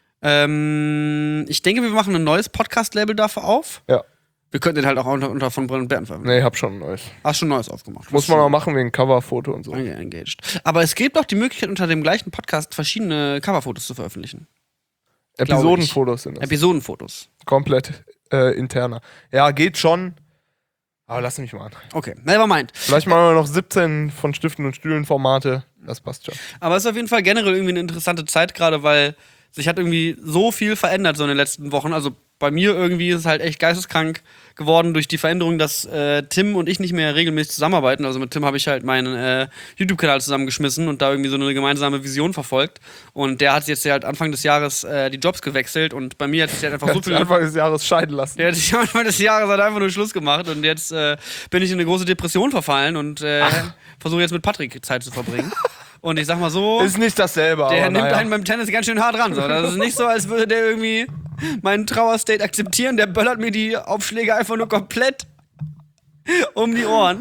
Ähm, ich denke, wir machen ein neues Podcast-Label dafür auf. Ja. Wir könnten den halt auch unter, unter von Brill und Berten veröffentlichen. Nee, hab schon ein neues. Hast schon ein neues aufgemacht. Muss man auch machen wegen Coverfoto und so. Einge- engaged. Aber es gibt auch die Möglichkeit, unter dem gleichen Podcast verschiedene Coverfotos zu veröffentlichen. Episodenfotos sind das. Episodenfotos. Komplett äh, interner. Ja, geht schon. Aber lass mich mal an. Okay, never mind. Vielleicht machen wir noch siebzehn von Stiften und Stühlen Formate. Das passt schon. Aber es ist auf jeden Fall generell irgendwie eine interessante Zeit, gerade weil sich hat irgendwie so viel verändert so in den letzten Wochen. Also bei mir irgendwie ist es halt echt geisteskrank geworden durch die Veränderung, dass äh, Tim und ich nicht mehr regelmäßig zusammenarbeiten. Also mit Tim habe ich halt meinen äh, YouTube-Kanal zusammengeschmissen und da irgendwie so eine gemeinsame Vision verfolgt. Und der hat jetzt ja halt Anfang des Jahres äh, die Jobs gewechselt und bei mir hat sich halt einfach so viel... Anfang des Jahres scheiden lassen. Der hat sich am Anfang des Jahres halt einfach nur Schluss gemacht und jetzt äh, bin ich in eine große Depression verfallen und äh, versuche jetzt mit Patrick Zeit zu verbringen. Und ich sag mal so, Ist nicht dasselbe, der aber nimmt naja. einen beim Tennis ganz schön hart ran. So. Das ist nicht so, als würde der irgendwie meinen Trauerstate akzeptieren. Der böllert mir die Aufschläge einfach nur komplett um die Ohren.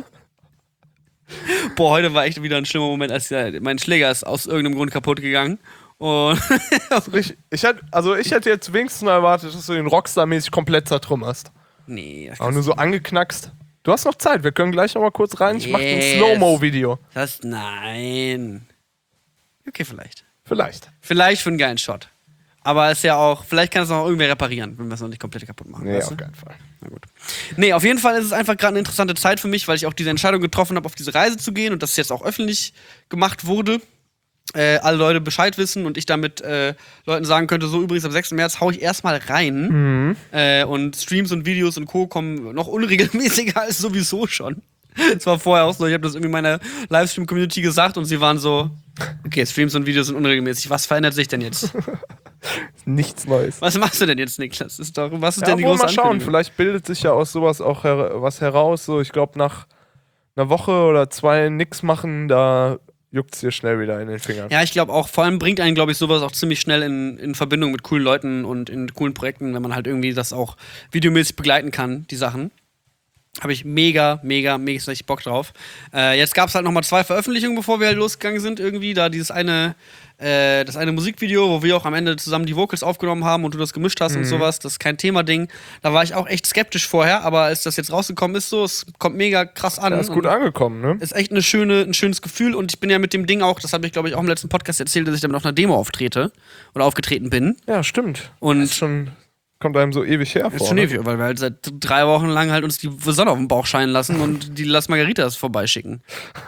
Boah, heute war echt wieder ein schlimmer Moment, als der, mein Schläger ist aus irgendeinem Grund kaputt gegangen. Und Ich, ich hätte, also ich hätte jetzt wenigstens mal erwartet, dass du den Rockstar-mäßig komplett zertrümmerst. nee, das Aber nur so angeknackst. Du hast noch Zeit, wir können gleich noch mal kurz rein. Ich mach ein Yes. Slow-Mo-Video. das nein. Okay, vielleicht. Vielleicht. Vielleicht für einen geilen Shot. Aber ist ja auch, vielleicht kann es auch irgendwer reparieren, wenn wir es noch nicht komplett kaputt machen. Nee, weißt auf du? keinen Fall. Na gut. Nee, auf jeden Fall ist es einfach gerade eine interessante Zeit für mich, weil ich auch diese Entscheidung getroffen habe, auf diese Reise zu gehen und das jetzt auch öffentlich gemacht wurde. Äh, alle Leute Bescheid wissen und ich damit äh, Leuten sagen könnte, so übrigens am sechsten März hau ich erstmal rein. Mhm. Äh, und Streams und Videos und Co. kommen noch unregelmäßiger als sowieso schon. Es war vorher auch so, ich habe das irgendwie meiner Livestream-Community gesagt und sie waren so, okay, Streams und Videos sind unregelmäßig. Was verändert sich denn jetzt? Nichts Neues. Was machst du denn jetzt, Niklas? Ist doch, was ist Ja, denn die obwohl, große mal schauen, Ankündigung? vielleicht bildet sich ja aus sowas auch her was heraus. So, ich glaube, nach einer Woche oder zwei nix machen, da juckt es dir schnell wieder in den Fingern. Ja, ich glaube auch, vor allem bringt einen, glaube ich, sowas auch ziemlich schnell in, in Verbindung mit coolen Leuten und in coolen Projekten, wenn man halt irgendwie das auch videomäßig begleiten kann, die Sachen. Habe ich mega, mega, mega richtig Bock drauf. Äh, jetzt gab es halt nochmal zwei Veröffentlichungen, bevor wir halt losgegangen sind, irgendwie. Da dieses eine, äh, das eine Musikvideo, wo wir auch am Ende zusammen die Vocals aufgenommen haben und du das gemischt hast und sowas. Das ist kein Thema-Ding. Da war ich auch echt skeptisch vorher, aber als das jetzt rausgekommen ist, so, es kommt mega krass an. Ja, ist gut und angekommen, ne? ist echt eine schöne, ein schönes Gefühl und ich bin ja mit dem Ding auch, das habe ich glaube ich auch im letzten Podcast erzählt, dass ich damit auf einer Demo auftrete oder aufgetreten bin. Ja, stimmt. Und ist schon, kommt einem so ewig her ist vor. schon ne? ewig, weil wir halt seit drei Wochen lang halt uns die Sonne auf den Bauch scheinen lassen und die Las Margaritas vorbeischicken.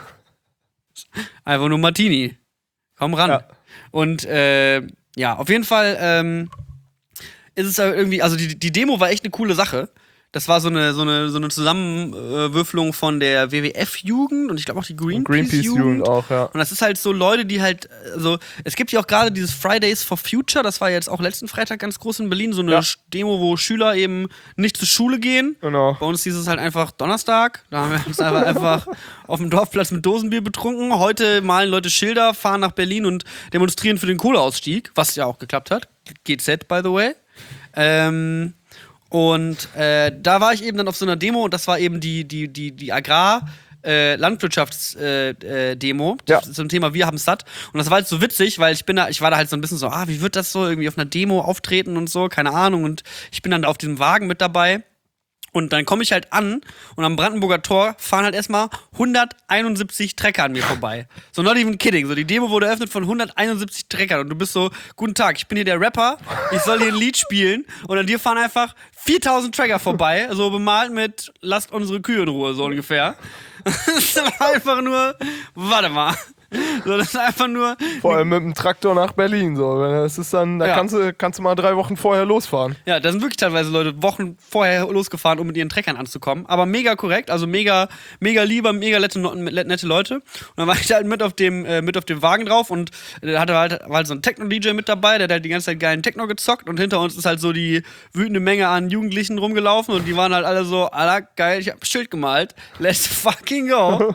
Einfach nur Martini. Komm ran. Ja. Und äh, ja, auf jeden Fall ähm, ist es halt irgendwie, also die, die Demo war echt eine coole Sache. Das war so eine, so eine, so eine Zusammenwürfelung von der W W F-Jugend und ich glaube auch die Greenpeace-Jugend. Greenpeace-Jugend auch, ja. Und das ist halt so Leute, die halt, also es gibt ja auch gerade dieses Fridays for Future, das war jetzt auch letzten Freitag ganz groß in Berlin, so eine Ja. Demo, wo Schüler eben nicht zur Schule gehen. Genau. Bei uns hieß es halt einfach Donnerstag, da haben wir uns einfach, einfach auf dem Dorfplatz mit Dosenbier betrunken. Heute malen Leute Schilder, fahren nach Berlin und demonstrieren für den Kohleausstieg, was ja auch geklappt hat. G Z, by the way. Ähm... Und äh, da war ich eben dann auf so einer Demo und das war eben die, die, die, die Agrar- äh, Landwirtschafts-Demo äh, äh, Demo Ja. zum Thema Wir haben's satt. Und das war halt so witzig, weil ich bin da, ich war da halt so ein bisschen so, ah, wie wird das so irgendwie auf einer Demo auftreten und so, keine Ahnung. Und ich bin dann auf diesem Wagen mit dabei. Und dann komme ich halt an und am Brandenburger Tor fahren halt erstmal hunderteinundsiebzig Trecker an mir vorbei. So not even kidding. So die Demo wurde eröffnet von hunderteinundsiebzig Treckern und du bist so, guten Tag, ich bin hier der Rapper, ich soll hier ein Lied spielen und an dir fahren einfach viertausend Trecker vorbei, so bemalt mit lasst unsere Kühe in Ruhe, so ungefähr. Das war einfach nur, warte mal. So, das ist einfach nur. Vor allem mit dem Traktor nach Berlin. So. Das ist dann, da Ja. kannst, du, kannst du mal drei Wochen vorher losfahren. Ja, da sind wirklich teilweise Leute Wochen vorher losgefahren, um mit ihren Treckern anzukommen. Aber mega korrekt, also mega, mega lieber, mega nette, nette Leute. Und dann war ich da halt mit auf dem, äh, mit auf dem Wagen drauf und da hatte halt, war halt so ein Techno-D J mit dabei, der hat halt die ganze Zeit geilen Techno gezockt und hinter uns ist halt so die wütende Menge an Jugendlichen rumgelaufen und die waren halt alle so, Alter, geil, ich hab ein Schild gemalt, let's fucking go.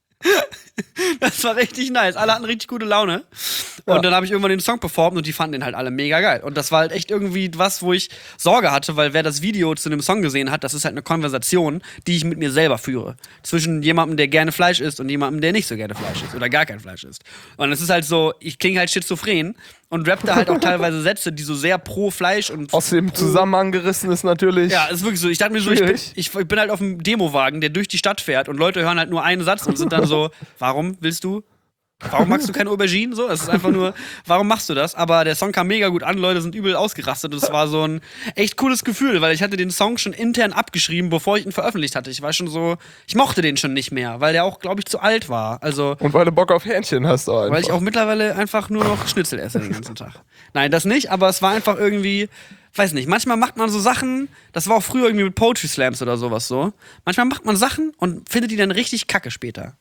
Das war richtig nice. Alle hatten richtig gute Laune. Und Ja. dann habe ich irgendwann den Song performt und die fanden den halt alle mega geil. Und das war halt echt irgendwie was, wo ich Sorge hatte, weil wer das Video zu dem Song gesehen hat, das ist halt eine Konversation, die ich mit mir selber führe. Zwischen jemandem, der gerne Fleisch isst und jemandem, der nicht so gerne Fleisch isst oder gar kein Fleisch isst. Und es ist halt so, ich klinge halt schizophren und rapp da halt auch teilweise Sätze, die so sehr pro Fleisch und Aus dem pro Zusammenhang gerissen ist natürlich. ja, ist wirklich so. Ich dachte mir so, ich bin, Schwierig. ich bin halt auf einem Demowagen, der durch die Stadt fährt und Leute hören halt nur einen Satz und sind dann so, warum willst du? Warum magst du keine Auberginen? So, es ist einfach nur, warum machst du das? Aber der Song kam mega gut an, Leute sind übel ausgerastet und es war so ein echt cooles Gefühl, weil ich hatte den Song schon intern abgeschrieben, bevor ich ihn veröffentlicht hatte. Ich war schon so, ich mochte den schon nicht mehr, weil der auch, glaube ich, zu alt war. Also, Und weil du Bock auf Hähnchen hast, auch einfach. weil ich auch mittlerweile einfach nur noch Schnitzel esse den ganzen Tag. Nein, das nicht, aber es war einfach irgendwie, weiß nicht, manchmal macht man so Sachen, das war auch früher irgendwie mit Poetry Slams oder sowas so. Manchmal macht man Sachen und findet die dann richtig kacke später.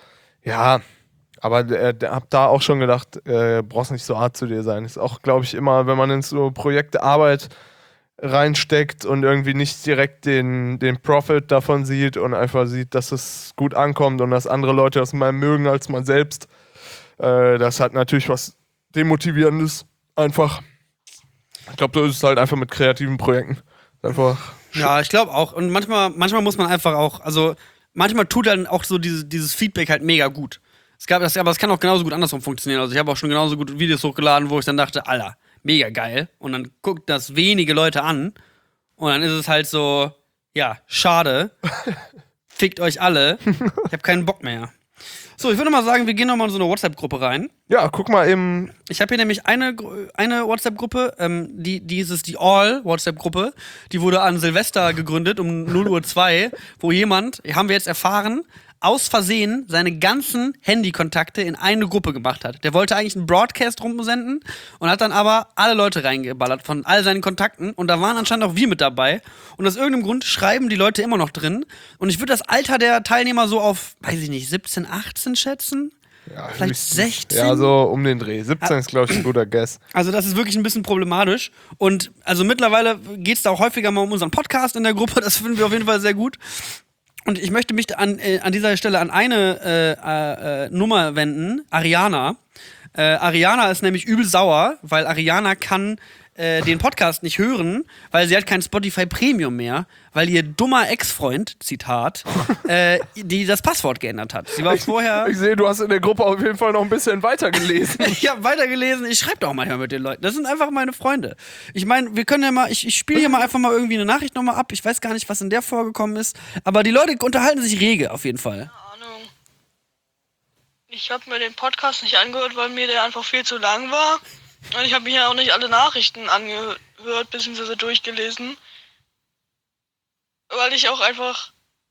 Ja, aber äh, hab da auch schon gedacht, äh, brauchst nicht so hart zu dir sein. Ist auch, glaube ich, immer, wenn man in so Projekte Arbeit reinsteckt und irgendwie nicht direkt den, den Profit davon sieht und einfach sieht, dass es gut ankommt und dass andere Leute das mal mögen als man selbst. Äh, das hat natürlich was Demotivierendes. Einfach. Ich glaube, so ist es halt einfach mit kreativen Projekten. Einfach. Ja, ich glaube auch. Und manchmal, manchmal muss man einfach auch, also manchmal tut dann auch so diese, dieses Feedback halt mega gut. Es gab das, aber es kann auch genauso gut andersrum funktionieren. Also ich habe auch schon genauso gut Videos hochgeladen, wo ich dann dachte, Alter, mega geil. Und dann guckt das wenige Leute an. Und dann ist es halt so, ja, schade. Fickt euch alle. Ich habe keinen Bock mehr. So, ich würde mal sagen, wir gehen nochmal in so eine WhatsApp-Gruppe rein. Ja, guck mal eben. Ich habe hier nämlich eine, Gru- eine WhatsApp-Gruppe, ähm, die, die ist es die All-WhatsApp-Gruppe. Die wurde an Silvester gegründet um null Uhr zwei, wo jemand, haben wir jetzt erfahren, aus Versehen seine ganzen Handykontakte in eine Gruppe gemacht hat. Der wollte eigentlich einen Broadcast rumsenden und hat dann aber alle Leute reingeballert von all seinen Kontakten und da waren anscheinend auch wir mit dabei. Und aus irgendeinem Grund schreiben die Leute immer noch drin. Und ich würde das Alter der Teilnehmer so auf, weiß ich nicht, siebzehn, achtzehn schätzen. Ja, Vielleicht höchstens- sechzehn? Ja, so um den Dreh. siebzehn ist, glaube ich, ein guter Guess. Also das ist wirklich ein bisschen problematisch. Und also mittlerweile geht es da auch häufiger mal um unseren Podcast in der Gruppe. Das finden wir auf jeden Fall sehr gut. Und ich möchte mich an, äh, an dieser Stelle an eine äh, äh, äh, Nummer wenden, Ariana. Äh, Ariana ist nämlich übel sauer, weil Ariana kann äh, den Podcast nicht hören, weil sie hat kein Spotify Premium mehr, weil ihr dummer Ex-Freund, Zitat, äh, die das Passwort geändert hat. Sie war vorher... Ich sehe, du hast in der Gruppe auf jeden Fall noch ein bisschen weitergelesen. Ich habe weitergelesen, ich schreibe doch manchmal mit den Leuten. Das sind einfach meine Freunde. Ich meine, wir können ja mal, ich, ich spiele hier mal einfach mal irgendwie eine Nachricht nochmal ab. Ich weiß gar nicht, was in der vorgekommen ist. Aber die Leute unterhalten sich rege auf jeden Fall. Keine Ahnung. Ich habe mir den Podcast nicht angehört, weil mir der einfach viel zu lang war. Und ich habe mir ja auch nicht alle Nachrichten angehört bzw. durchgelesen. Weil ich auch einfach,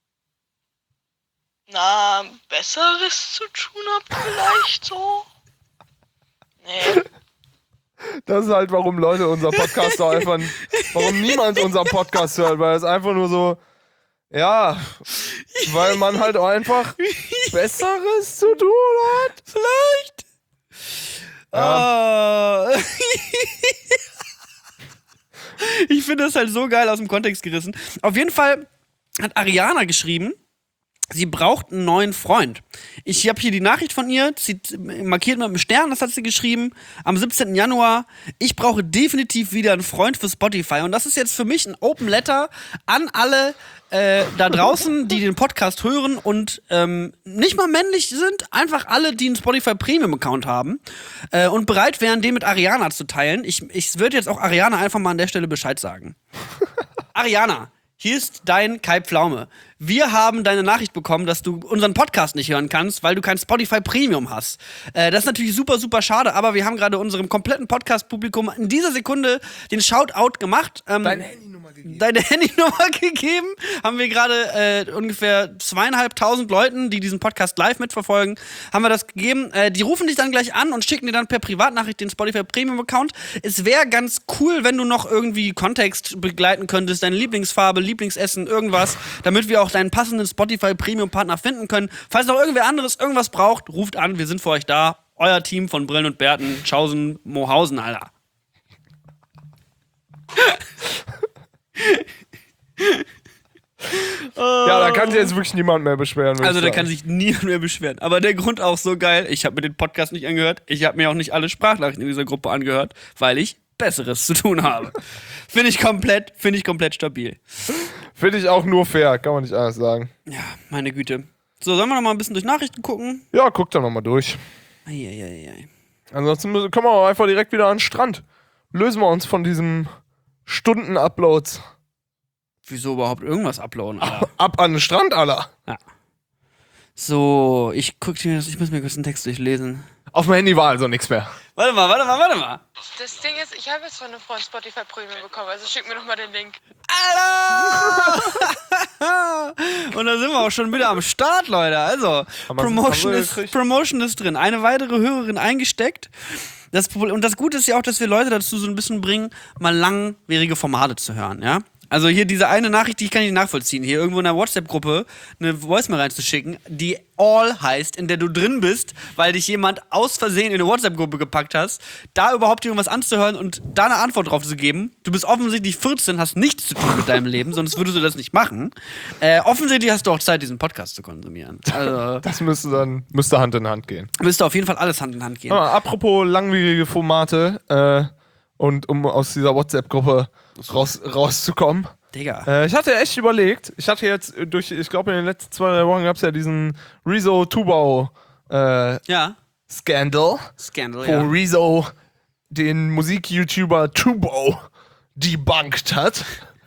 na, Besseres zu tun habe vielleicht so. Nee. Das ist halt, warum Leute unser Podcast so einfach, warum niemand unseren Podcast hört, weil es einfach nur so, ja, weil man halt auch einfach Besseres zu tun hat. Vielleicht. Ja. Oh. Ich finde das halt so geil aus dem Kontext gerissen. Auf jeden Fall hat Ariana geschrieben, sie braucht einen neuen Freund. Ich habe hier die Nachricht von ihr, sie markiert mit einem Stern, das hat sie geschrieben, am siebzehnten Januar. Ich brauche definitiv wieder einen Freund für Spotify. Und das ist jetzt für mich ein Open Letter an alle äh, da draußen, die den Podcast hören und ähm, nicht mal männlich sind, einfach alle, die einen Spotify Premium Account haben äh, und bereit wären, den mit Ariana zu teilen. Ich, ich würde jetzt auch Ariana einfach mal an der Stelle Bescheid sagen. Ariana, hier ist dein Kai Pflaume. Wir haben deine Nachricht bekommen, dass du unseren Podcast nicht hören kannst, weil du kein Spotify Premium hast. Äh, das ist natürlich super, super schade, aber wir haben gerade unserem kompletten Podcast-Publikum in dieser Sekunde den Shoutout gemacht. Ähm, Deine Handynummer gegeben. Deine Handynummer gegeben. Haben wir gerade äh, ungefähr zweieinhalbtausend Leuten, die diesen Podcast live mitverfolgen, haben wir das gegeben. Äh, die rufen dich dann gleich an und schicken dir dann per Privatnachricht den Spotify Premium-Account. Es wäre ganz cool, wenn du noch irgendwie Kontext begleiten könntest, deine Lieblingsfarbe, Lieblingsessen, irgendwas, damit wir auch deinen passenden Spotify Premium-Partner finden können. Falls noch irgendwer anderes irgendwas braucht, ruft an, wir sind für euch da. Euer Team von Brillen und Bärten, Schausen, Mohausen, Alter. Ja, da kann sich jetzt wirklich niemand mehr beschweren. Also da kann sich niemand mehr beschweren. Aber der Grund auch so geil, ich habe mir den Podcast nicht angehört, ich habe mir auch nicht alle Sprachnachrichten in dieser Gruppe angehört, weil ich Besseres zu tun habe. Finde ich komplett, finde ich komplett stabil. Finde ich auch nur fair, kann man nicht anders sagen. Ja, meine Güte. So, sollen wir noch mal ein bisschen durch Nachrichten gucken? Ja, guck da noch mal durch. Eieiei. Ansonsten müssen, können wir auch einfach direkt wieder an den Strand. Lösen wir uns von diesem Stunden-Uploads. Wieso überhaupt irgendwas uploaden, Alter? Ab an den Strand, Alter. Ja. So, ich guck mir das, ich muss mir kurz den Text durchlesen. Auf dem Handy war also nichts mehr. Warte mal, warte mal, warte mal. Das Ding ist, ich habe jetzt von einem Freund Spotify Premium bekommen, also schick mir noch mal den Link. Alter! Und da sind wir auch schon wieder am Start, Leute. Also, Haben wir- Promotion haben wir ist, gekriegt? Promotion ist drin. Eine weitere Hörerin eingesteckt. Das, Problem- und das Gute ist ja auch, dass wir Leute dazu so ein bisschen bringen, mal langwierige Formate zu hören, ja? Also hier diese eine Nachricht, die ich kann nicht nachvollziehen, hier irgendwo in der WhatsApp-Gruppe eine Voicemail reinzuschicken, die All heißt, in der du drin bist, weil dich jemand aus Versehen in eine WhatsApp-Gruppe gepackt hast, da überhaupt irgendwas anzuhören und da eine Antwort drauf zu geben. Du bist offensichtlich vierzehn, hast nichts zu tun mit deinem Leben, sonst würdest du das nicht machen. Äh, offensichtlich hast du auch Zeit, diesen Podcast zu konsumieren. Also Das müsste dann müsste Hand in Hand gehen. müsste auf jeden Fall alles Hand in Hand gehen. Ah, apropos langwierige Formate äh, und um aus dieser WhatsApp-Gruppe raus, rauszukommen. Digga. Äh, ich hatte echt überlegt, ich hatte jetzt durch, ich glaube in den letzten zwei, drei Wochen gab es ja diesen Rezo Tubau äh, Ja. Scandal, Scandal, wo ja. Rezo den Musik-YouTuber Tubau debunked hat.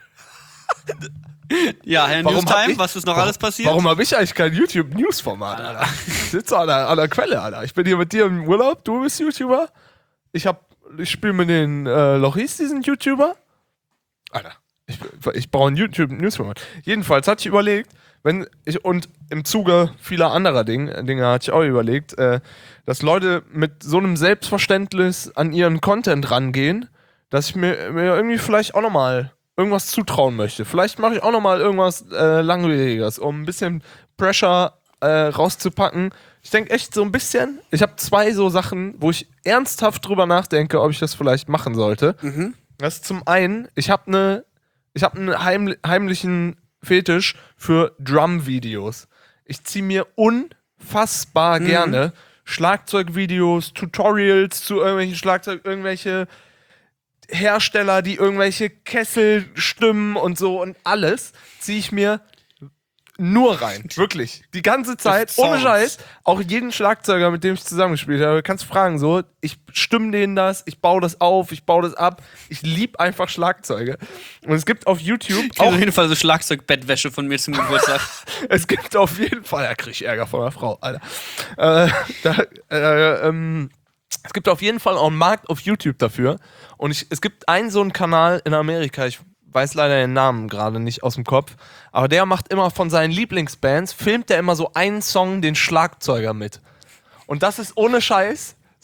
Ja, Herr Warum hab Newstime, ich- was ist noch warum, alles passiert? Warum habe ich eigentlich kein YouTube-News-Format, Alter? Ich sitze an der, an der Quelle, Alter. Ich bin hier mit dir im Urlaub, du bist YouTuber. Ich hab, ich spiele mit den äh, Lochis, diesen YouTuber. Alter, ich, ich brauche ein YouTube-News-Format. Jedenfalls hatte ich überlegt, wenn ich, und im Zuge vieler anderer Dinge, Dinge hatte ich auch überlegt, äh, dass Leute mit so einem Selbstverständnis an ihren Content rangehen, dass ich mir, mir irgendwie vielleicht auch nochmal irgendwas zutrauen möchte. Vielleicht mache ich auch nochmal irgendwas äh, Langwieriges, um ein bisschen Pressure äh, rauszupacken. Ich denke echt so ein bisschen, ich habe zwei so Sachen, wo ich ernsthaft drüber nachdenke, ob ich das vielleicht machen sollte. Mhm. Das ist zum einen, ich habe eine, ich habe einen heimli- heimlichen Fetisch für Drum-Videos. Ich ziehe mir unfassbar Mhm. gerne Schlagzeugvideos, Tutorials zu irgendwelchen Schlagzeug, irgendwelche Hersteller, die irgendwelche Kessel stimmen und so und alles ziehe ich mir nur rein. Wirklich. Die ganze Zeit. Das Ohne Sounds. Scheiß. Auch jeden Schlagzeuger, mit dem ich zusammengespielt habe, kannst du fragen so. Ich stimme denen das, ich baue das auf, ich baue das ab. Ich liebe einfach Schlagzeuge. Und es gibt auf YouTube Ich krieg auch auf jeden Fall so Schlagzeugbettwäsche von mir zum Geburtstag. es gibt auf jeden Fall, da krieg ich Ärger von der Frau, Alter. Äh, da, äh, ähm, es gibt auf jeden Fall auch einen Markt auf YouTube dafür. Und ich, es gibt einen so einen Kanal in Amerika, ich weiß leider den Namen gerade nicht aus dem Kopf, aber der macht immer von seinen Lieblingsbands, filmt der immer so einen Song den Schlagzeuger mit. Und das ist ohne Scheiß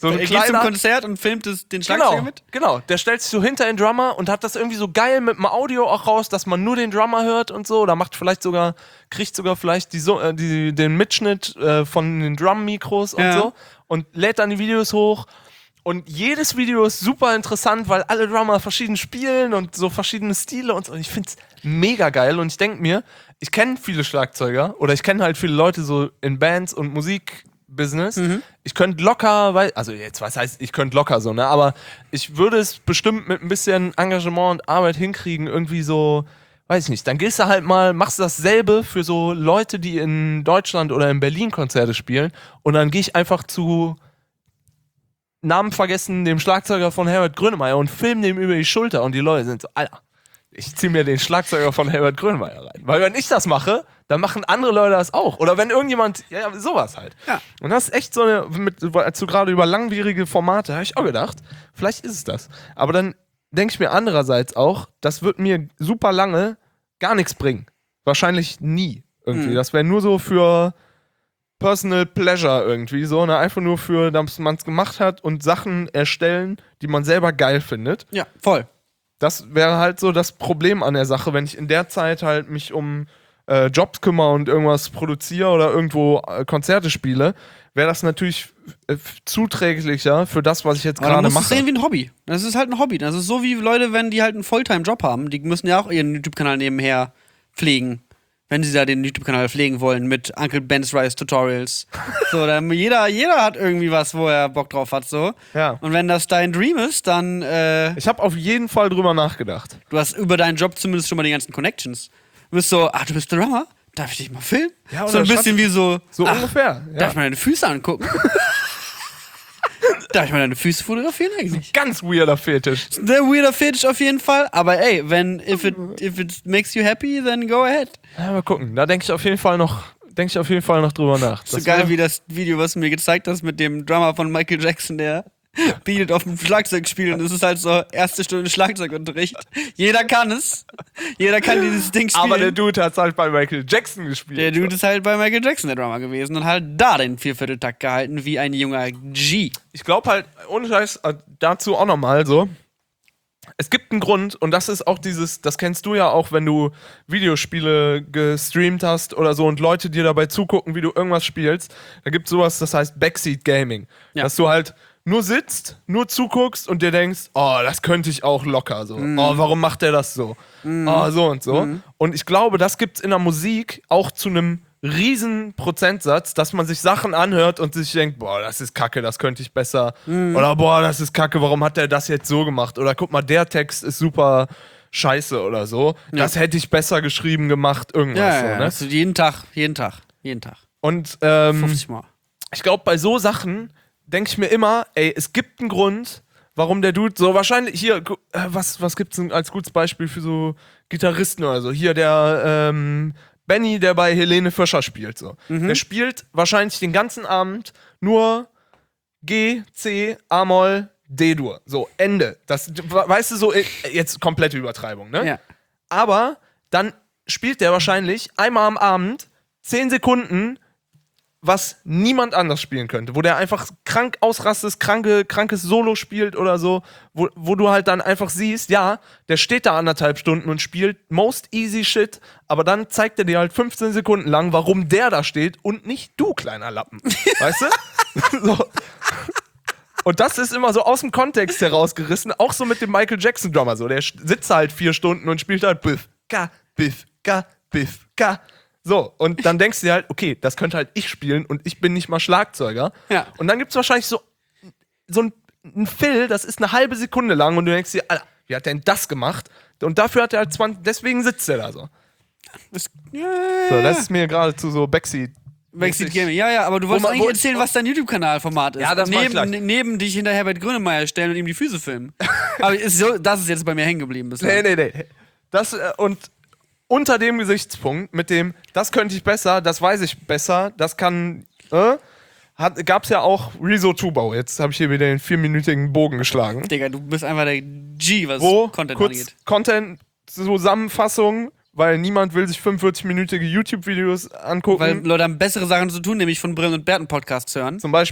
So ein er geht zum kleiner- Konzert und filmt das, den Schlagzeuger Genau, mit? genau. Der stellt sich so hinter den Drummer und hat das irgendwie so geil mit dem Audio auch raus, dass man nur den Drummer hört und so. Oder macht vielleicht sogar, kriegt sogar vielleicht die, so- äh, die, den Mitschnitt äh, von den Drum-Mikros und Ja. so. Und lädt dann die Videos hoch. Und jedes Video ist super interessant, weil alle Drummer verschieden spielen und so verschiedene Stile und so. Und ich find's mega geil. Und ich denk mir, ich kenne viele Schlagzeuger oder ich kenne halt viele Leute so in Bands und Musikbusiness. Ich könnte locker, weil, also jetzt, was heißt, ich könnte locker so, ne? Aber ich würde es bestimmt mit ein bisschen Engagement und Arbeit hinkriegen, irgendwie so, weiß ich nicht. Dann gehst du halt mal, machst dasselbe für so Leute, die in Deutschland oder in Berlin Konzerte spielen. Und dann gehe ich einfach zu Namen vergessen, dem Schlagzeuger von Herbert Grönemeyer und film dem über die Schulter. Und die Leute sind so, Alter, ich zieh mir den Schlagzeuger von Herbert Grönemeyer rein. Weil wenn ich das mache, dann machen andere Leute das auch. Oder wenn irgendjemand, ja, ja sowas halt. Ja. Und das ist echt so eine, mit, als du gerade über langwierige Formate, habe ich auch gedacht, vielleicht ist es das. Aber dann denke ich mir andererseits auch, das wird mir super lange gar nichts bringen. Wahrscheinlich nie irgendwie. Mhm. Das wäre nur so für Personal Pleasure irgendwie so, ne? Einfach nur für, dass man es gemacht hat und Sachen erstellen, die man selber geil findet. Ja, voll. Das wäre halt so das Problem an der Sache, wenn ich in der Zeit halt mich um äh, Jobs kümmere und irgendwas produziere oder irgendwo äh, Konzerte spiele, wäre das natürlich äh, zuträglicher für das, was ich jetzt Aber du gerade musst es mache. sehen wie ein Hobby. Das ist halt ein Hobby. Das ist so wie Leute, wenn die halt einen Volltime-Job haben. Die müssen ja auch ihren YouTube-Kanal nebenher pflegen. Wenn sie da den YouTube-Kanal pflegen wollen mit Uncle Ben's Rice Tutorials. So, dann jeder, jeder hat irgendwie was, wo er Bock drauf hat, so. Ja. Und wenn das dein Dream ist, dann, äh, Ich habe auf jeden Fall drüber nachgedacht. du hast über deinen Job zumindest schon mal die ganzen Connections. Du bist so, ach, du bist Drummer? Darf ich dich mal filmen? Ja, so ein oder bisschen wie so, So ach, ungefähr. Ja. darf ich mal deine Füße angucken? Darf ich mal deine Füße fotografieren eigentlich? Ganz weirder Fetisch. Der weirder Fetisch auf jeden Fall, aber ey, wenn, if it, if it makes you happy, then go ahead. Ja, mal gucken. Da denke ich auf jeden Fall noch, denke ich auf jeden Fall noch drüber nach. So Das geil wär- wie das Video, was du mir gezeigt hast mit dem Drummer von Michael Jackson, der bietet auf dem Schlagzeug spielen. Und es ist halt so erste Stunde Schlagzeugunterricht. Jeder kann es. Jeder kann dieses Ding spielen. Aber der Dude hat halt bei Michael Jackson gespielt. Der Dude ist halt bei Michael Jackson der Drummer gewesen und halt da den Viervierteltakt gehalten wie ein junger G. Ich glaube halt, ohne Scheiß, äh, dazu auch nochmal so. Es gibt einen Grund und das ist auch dieses, das kennst du ja auch, wenn du Videospiele gestreamt hast oder so und Leute dir dabei zugucken, wie du irgendwas spielst. Da gibt es sowas, das heißt Backseat Gaming. Ja. Dass du halt nur sitzt, nur zuguckst und dir denkst, oh, das könnte ich auch locker so. Mhm. Oh, warum macht der das so? Oh, so und so. Und ich glaube, das gibt's in der Musik auch zu einem riesen Prozentsatz, dass man sich Sachen anhört und sich denkt, boah, das ist kacke, das könnte ich besser. Oder boah, das ist kacke, warum hat der das jetzt so gemacht? Oder guck mal, der Text ist super scheiße oder so. Das hätte ich besser geschrieben gemacht, irgendwas Ja, so, ja, ne? also jeden Tag, jeden Tag, jeden Tag. Und ähm, fünfzig Mal. ich glaube, bei so Sachen denke ich mir immer, ey, es gibt einen Grund, warum der Dude so wahrscheinlich, hier, gu- äh, was, was gibt's denn als gutes Beispiel für so Gitarristen oder so? Hier der ähm, Benny, der bei Helene Fischer spielt, so. Der spielt wahrscheinlich den ganzen Abend nur G, C, A-Moll, D-Dur. So, Ende. Das, weißt du, so, äh, jetzt komplette Übertreibung, ne? Ja. Aber dann spielt der wahrscheinlich einmal am Abend zehn Sekunden, was niemand anders spielen könnte, wo der einfach krank ausrastet, kranke, krankes Solo spielt oder so, wo, wo du halt dann einfach siehst, ja, der steht da anderthalb Stunden und spielt most easy shit, aber dann zeigt er dir halt fünfzehn Sekunden lang, warum der da steht und nicht du, kleiner Lappen. Weißt du? So. Und das ist immer so aus dem Kontext herausgerissen, auch so mit dem Michael Jackson Drummer so, der sitzt halt vier Stunden und spielt halt Biff, Ka, Biff, Ka, Biff, Ka. So, und dann denkst du dir halt, okay, das könnte halt ich spielen und ich bin nicht mal Schlagzeuger. Ja. Und dann gibt's wahrscheinlich so, so ein, ein Fill, das ist eine halbe Sekunde lang und du denkst dir, Alter, wie hat der denn das gemacht? Und dafür hat er halt zwanzig, deswegen sitzt er da so. Das, So, das ist mir geradezu so Backseat. Backseat Gaming, ja, ja, aber du wolltest man- eigentlich wo- erzählen, was dein YouTube-Kanal-Format ist. Ja, das mach ich neben, gleich. ne- neben dich hinter Herbert Grönemeyer stellen und ihm die Füße filmen. Aber ist so, das ist jetzt bei mir hängen geblieben bislang. Nee, nee, nee. Das, äh, und unter dem Gesichtspunkt, mit dem, das könnte ich besser, das weiß ich besser, das kann, äh, hat, gab's ja auch Rezo Tubau. Jetzt habe ich hier wieder den vierminütigen Bogen geschlagen. Digga, du bist einfach der G, was Wo, Content kurz, angeht. Content-Zusammenfassung, weil niemand will sich fünfundvierzig-minütige YouTube-Videos angucken. Weil Leute haben bessere Sachen zu tun, nämlich von Brillen und Bärten Podcasts hören. Zum Beispiel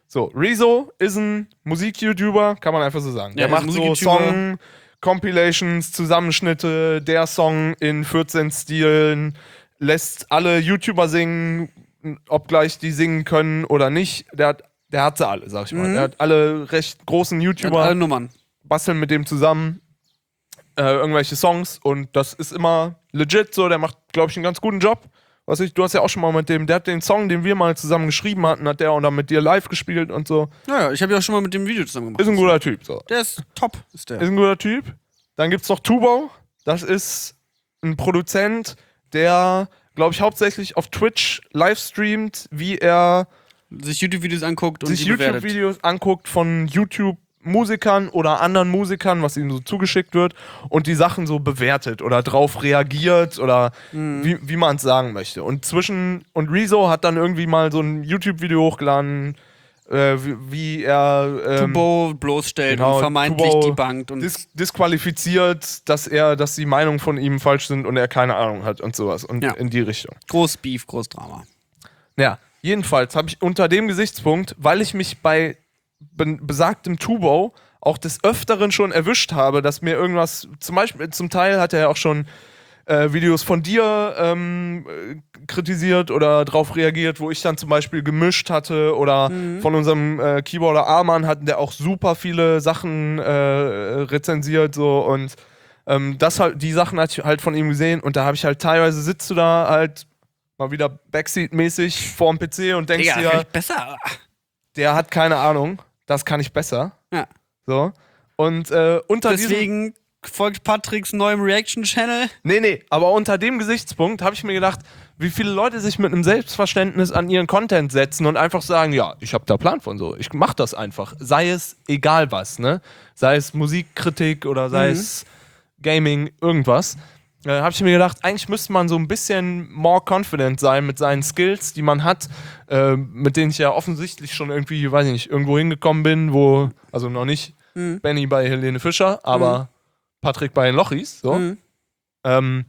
So, Rezo ist ein Musik-YouTuber, kann man einfach so sagen. Ja, der macht so Musik-YouTuber. Song, Compilations, Zusammenschnitte, der Song in vierzehn Stilen, lässt alle YouTuber singen, obgleich die singen können oder nicht. Der hat, der hat sie alle, sag ich mal. Mhm. Der hat alle recht großen Der hat YouTuber, alle Nummern. basteln mit dem zusammen äh, irgendwelche Songs und das ist immer legit so. Der macht, glaube ich, einen ganz guten Job. Was ich, du hast ja auch schon mal mit dem, der hat den Song, den wir mal zusammen geschrieben hatten, hat der auch dann mit dir live gespielt und so. Naja, ich habe ja auch schon mal mit dem Video zusammen gemacht. Ist ein guter Typ, so. Der ist top, ist der. Ist ein guter Typ. Dann gibt's noch Tubo. Das ist ein Produzent, der, glaube ich, hauptsächlich auf Twitch live streamt, wie er sich YouTube-Videos anguckt und sich die bewertet. YouTube-Videos anguckt von YouTube-Musikern oder anderen Musikern, was ihm so zugeschickt wird, und die Sachen so bewertet oder drauf reagiert oder Mhm. wie, wie man es sagen möchte. Und zwischen und Rezo hat dann irgendwie mal so ein YouTube-Video hochgeladen, äh, wie, wie er ähm, Tubo bloßstellt genau, und vermeintlich Tubo debunked und dis disqualifiziert, dass er, dass die Meinungen von ihm falsch sind und er keine Ahnung hat und sowas und Ja. in die Richtung. groß Beef, groß Drama. Ja, jedenfalls habe ich unter dem Gesichtspunkt, weil ich mich bei be besagtem Tubo auch des Öfteren schon erwischt habe, dass mir irgendwas, zum Beispiel, zum Teil hat er ja auch schon äh, Videos von dir ähm, äh, kritisiert oder drauf reagiert, wo ich dann zum Beispiel gemischt hatte oder von unserem äh, Keyboarder Arman hatten der auch super viele Sachen äh, rezensiert so und ähm, das halt, die Sachen hatte ich halt von ihm gesehen und da habe ich halt teilweise sitzt du da halt mal wieder Backseat-mäßig vorm P C und denkst Digga, dir, kann ich besser. der hat keine Ahnung, das kann ich besser. Ja. So. Und äh, unter diesem. Deswegen folgt Patricks neuem Reaction-Channel. Nee, nee, aber unter dem Gesichtspunkt habe ich mir gedacht, wie viele Leute sich mit einem Selbstverständnis an ihren Content setzen und einfach sagen, ja, ich habe da Plan von so, ich mach das einfach. Sei es egal was, ne? Sei es Musikkritik oder sei Mhm. es Gaming, irgendwas. Äh, habe ich mir gedacht, eigentlich müsste man so ein bisschen more confident sein mit seinen Skills, die man hat, äh, mit denen ich ja offensichtlich schon irgendwie, weiß ich nicht, irgendwo hingekommen bin, wo, also noch nicht Mhm. Benny bei Helene Fischer, aber Patrick bei den Lochis, so. Mhm. Ähm,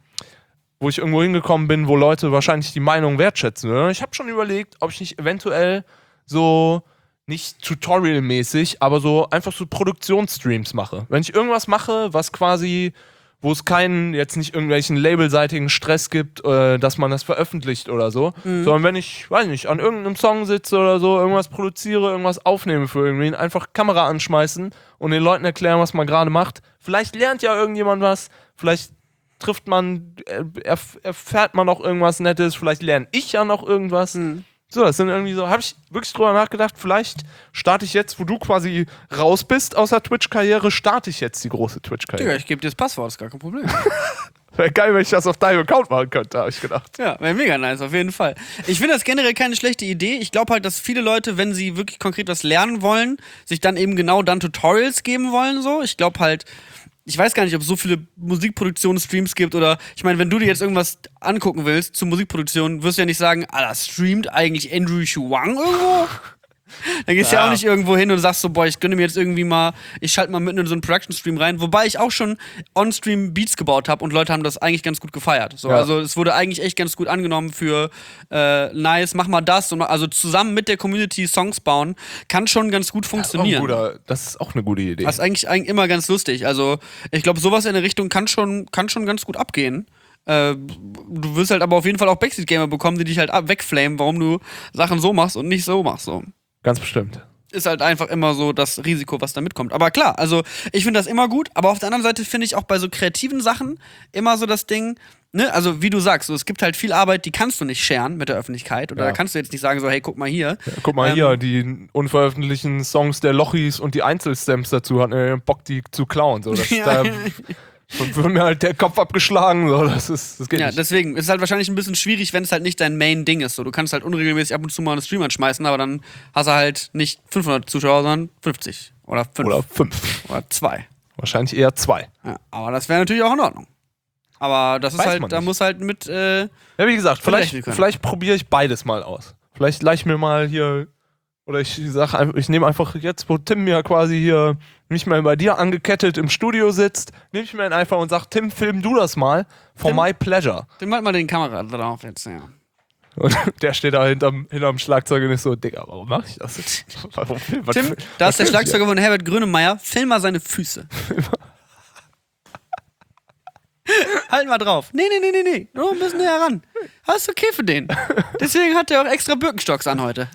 wo ich irgendwo hingekommen bin, wo Leute wahrscheinlich die Meinung wertschätzen. Oder? Ich habe schon überlegt, ob ich nicht eventuell so, nicht Tutorial-mäßig, aber so einfach so Produktionsstreams mache. Wenn ich irgendwas mache, was quasi, wo es keinen, jetzt nicht irgendwelchen labelseitigen Stress gibt, äh, dass man das veröffentlicht oder so, Mhm. sondern wenn ich, weiß nicht, an irgendeinem Song sitze oder so, irgendwas produziere, irgendwas aufnehme für irgendwen, einfach Kamera anschmeißen und den Leuten erklären, was man gerade macht. Vielleicht lernt ja irgendjemand was, vielleicht trifft man, erf erfährt man noch irgendwas Nettes, vielleicht lerne ich ja noch irgendwas. Mhm. So, das sind irgendwie so, habe ich wirklich drüber nachgedacht, vielleicht starte ich jetzt, wo du quasi raus bist aus der Twitch-Karriere, starte ich jetzt die große Digga, Twitch-Karriere. ich gebe dir das Passwort, ist gar kein Problem. Wäre geil, wenn ich das auf deinem Account machen könnte, habe ich gedacht. Ja, wäre mega nice, auf jeden Fall. Ich finde das generell keine schlechte Idee. Ich glaube halt, dass viele Leute, wenn sie wirklich konkret was lernen wollen, sich dann eben genau dann Tutorials geben wollen, so. Ich glaube halt, ich weiß gar nicht, ob es so viele Musikproduktionsstreams gibt oder, ich meine, wenn du dir jetzt irgendwas angucken willst zur Musikproduktion, wirst du ja nicht sagen, Alter, streamt eigentlich Andrew Huang irgendwo? Dann gehst du ja. ja auch nicht irgendwo hin und sagst so, boah, ich gönne mir jetzt irgendwie mal, ich schalte mal mitten in so einen Production-Stream rein, wobei ich auch schon on-stream Beats gebaut habe und Leute haben das eigentlich ganz gut gefeiert. So, Ja. Also es wurde eigentlich echt ganz gut angenommen für äh, nice, mach mal das und also zusammen mit der Community Songs bauen, kann schon ganz gut funktionieren. Oh, guter, das ist auch eine gute Idee. Das ist eigentlich, eigentlich immer ganz lustig. Also ich glaube, sowas in der Richtung kann schon, kann schon ganz gut abgehen. Äh, du wirst halt aber auf jeden Fall auch Backseat-Gamer bekommen, die dich halt ab- wegflamen, warum du Sachen so machst und nicht so machst. So. Ganz bestimmt. Ist halt einfach immer so das Risiko, was da mitkommt. Aber klar, also ich finde das immer gut, aber auf der anderen Seite finde ich auch bei so kreativen Sachen immer so das Ding, ne, also wie du sagst, so, es gibt halt viel Arbeit, die kannst du nicht scheren mit der Öffentlichkeit oder Ja. da kannst du jetzt nicht sagen so, hey, guck mal hier. Ja, guck mal Ähm, hier, die unveröffentlichten Songs der Lochis und die Einzelstamps dazu hatten äh, Bock, die zu klauen. So. Das, Ja. Da wird mir halt der Kopf abgeschlagen. So. Das, ist, das geht Ja, nicht. deswegen ist es halt wahrscheinlich ein bisschen schwierig, wenn es halt nicht dein Main-Ding ist. So, du kannst halt unregelmäßig ab und zu mal einen Stream anschmeißen, aber dann hast du halt nicht fünfhundert Zuschauer, sondern fünfzig oder fünf Oder oder, fünf. zwei. Wahrscheinlich eher zwei. Ja, aber das wäre natürlich auch in Ordnung. Aber das ist Weiß halt, man da nicht. muss halt mit, äh, Ja, wie gesagt, vielleicht, rechnen können. vielleicht probiere ich beides mal aus. Vielleicht leih ich mir mal hier, oder ich sag einfach, ich nehme einfach jetzt, wo Tim mir quasi hier nicht mehr bei dir angekettet im Studio sitzt, nehme ich mir ihn einfach und sag, Tim, film du das mal for Tim? my pleasure. dann malt mal den Kamera drauf jetzt, ja. Und der steht da hinterm, hinterm Schlagzeug und ist so, Digga, warum mach ich das? Warum, was, Tim, da ist der Schlagzeuger von Herbert Grönemeyer. Film mal seine Füße. Halt mal drauf. Nee, nee, nee, nee, nee. Nur ein bisschen näher ran. Das ist okay für den. Deswegen hat er auch extra Birkenstocks an heute.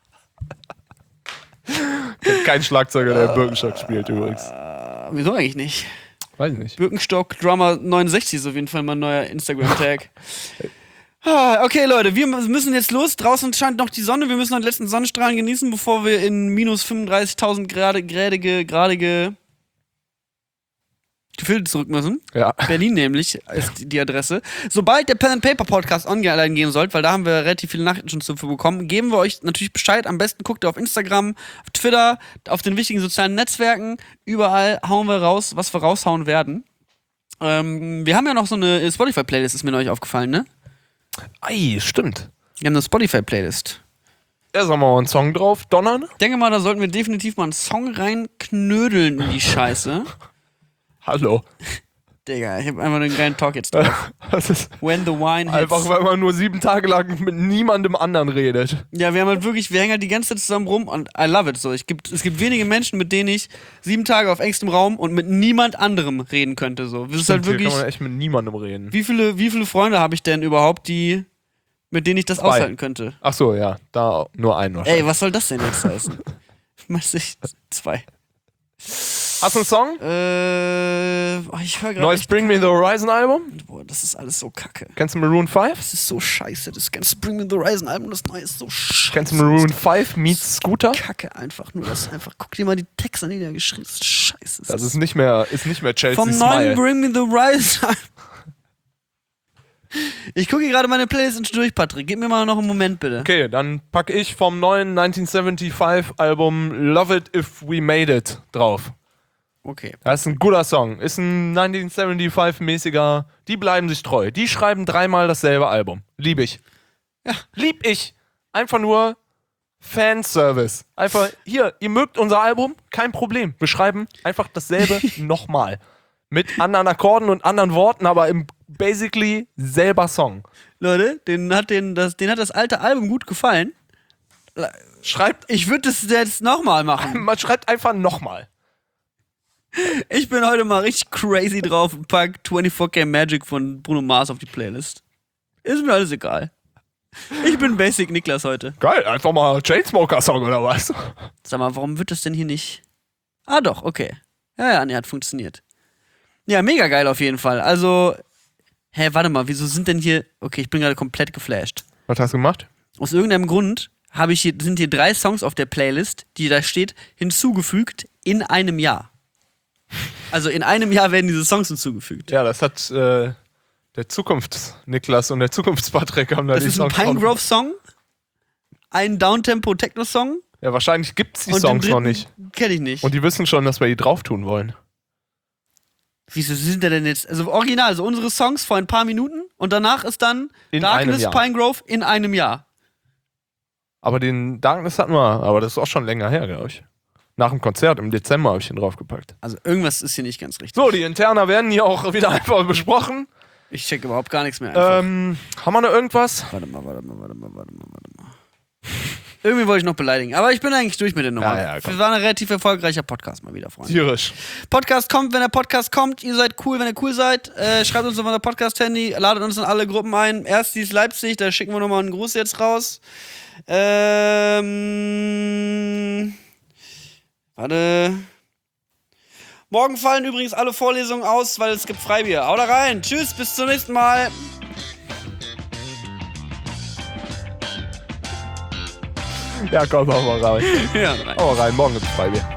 Kein Schlagzeuger, der Birkenstock spielt übrigens. Uh, wieso eigentlich nicht? Weiß ich nicht. Birkenstock Drummer neunundsechzig ist auf jeden Fall mein neuer Instagram-Tag. Ah, okay, Leute, wir müssen jetzt los. Draußen scheint noch die Sonne. Wir müssen noch die letzten Sonnenstrahlen genießen, bevor wir in minus fünfunddreißigtausend Grad, gradige, gradige Gefilde zurück müssen. Ja. Berlin nämlich ist die Adresse. Sobald der Pen and Paper Podcast online gehen sollte, weil da haben wir relativ viele Nachrichten schon zu bekommen, geben wir euch natürlich Bescheid. Am besten guckt ihr auf Instagram, auf Twitter, auf den wichtigen sozialen Netzwerken. Überall hauen wir raus, was wir raushauen werden. Ähm, wir haben ja noch so eine Spotify-Playlist, ist mir neulich aufgefallen, ne? Ei, stimmt. Wir haben eine Spotify-Playlist. Ja, sollen wir mal einen Song drauf donnern? Ich denke mal, da sollten wir definitiv mal einen Song reinknödeln in die Scheiße. Hallo. Digga, ich hab einfach einen geilen Talk jetzt drauf. Das ist When the Wine Hits. einfach, weil man nur sieben Tage lang mit niemandem anderen redet. Ja, wir haben halt wirklich, wir hängen halt die ganze Zeit zusammen rum und I love it so. Ich gibt, es gibt wenige Menschen, mit denen ich sieben Tage auf engstem Raum und mit niemand anderem reden könnte. So. Das ist halt wirklich, hier kann man echt mit niemandem reden. wie viele, wie viele Freunde habe ich denn überhaupt, die, mit denen ich das Zwei. aushalten könnte? Ach so, ja, da nur einen wahrscheinlich. Ey, was soll das denn jetzt heißen? Meinst du, ich- zwei. Hast du einen Song? Äh, oh, ich höre gerade. Neues Bring Me the Horizon Album? Boah, das ist alles so kacke. Kennst du Maroon fünf? Das ist so scheiße. Das ganze Bring Me the Horizon Album, das neue ist so scheiße. Kennst du Maroon fünf meets Scooter? Kacke einfach. Nur das einfach. Guck dir mal die Texte an, die da geschrieben sind. Scheiße. Das ist nicht mehr, ist nicht mehr Chelsea vom Smile. neuen Bring Me the Horizon. Ich gucke hier gerade meine Playlist durch, Patrick. Gib mir mal noch einen Moment, bitte. Okay, dann packe ich vom neuen neunzehnhundertfünfundsiebzig Album Love It If We Made It drauf. Okay. Das ist ein guter Song. Ist ein neunzehnhundertfünfundsiebzig-mäßiger. Die bleiben sich treu. Die schreiben dreimal dasselbe Album. Lieb ich. Ja. Lieb ich. Einfach nur Fanservice. Einfach, hier, ihr mögt unser Album? Kein Problem. Wir schreiben einfach dasselbe nochmal. Mit anderen Akkorden und anderen Worten, aber im basically selber Song. Leute, denen hat, den, das, denen hat das alte Album gut gefallen. Schreibt, Ich würde das jetzt nochmal machen. man schreibt einfach nochmal. Ich bin heute mal richtig crazy drauf und pack vierundzwanzig K Magic von Bruno Mars auf die Playlist. Ist mir alles egal. Ich bin Basic Niklas heute. Geil, einfach mal Chainsmoker-Song oder was? Sag mal, warum wird das denn hier nicht? Ah doch, okay. Ja, ja, nee, hat funktioniert. Ja, mega geil auf jeden Fall. Also, hä, warte mal, wieso sind denn hier... Okay, ich bin gerade komplett geflasht. Was hast du gemacht? Aus irgendeinem Grund habe ich hier, sind hier drei Songs auf der Playlist, die da steht, hinzugefügt in einem Jahr. Also in einem Jahr werden diese Songs hinzugefügt. Ja, das hat äh, der Zukunfts-Niklas und der Zukunfts-Patrick haben da Das die ist ein Songs drauf. Pinegrove-Song, ein Downtempo-Techno-Song. Ja, wahrscheinlich gibt's die und Songs den noch dritten nicht. Kenn ich nicht. Und die wissen schon, dass wir die drauf tun wollen. Wieso sind da denn jetzt? Also original, also unsere Songs vor ein paar Minuten und danach ist dann In Darkness einem Jahr. Pinegrove in einem Jahr. Aber den Darkness hatten wir, aber das ist auch schon länger her, glaube ich. Nach dem Konzert im Dezember habe ich den draufgepackt. Also irgendwas ist hier nicht ganz richtig. So, die Interna werden hier auch wieder einfach besprochen. Ich check überhaupt gar nichts mehr. Einfach. Ähm, haben wir noch irgendwas? Warte mal, warte mal, warte mal, warte mal, warte mal. Irgendwie wollte ich noch beleidigen, aber ich bin eigentlich durch mit der Nummer. Ja, ja, komm. Wir waren ein relativ erfolgreicher Podcast mal wieder, Freunde. Tierisch. Podcast kommt, wenn der Podcast kommt. Ihr seid cool, wenn ihr cool seid. Äh, schreibt uns auf unser Podcast-Handy, ladet uns in alle Gruppen ein. Erstis Leipzig, da schicken wir nochmal einen Gruß jetzt raus. Ähm. Warte. Morgen fallen übrigens alle Vorlesungen aus, weil es gibt Freibier. Haut da rein. Tschüss, bis zum nächsten Mal. Ja, komm, hau mal rein. Ja, rein. Hau mal rein, morgen gibt's Freibier.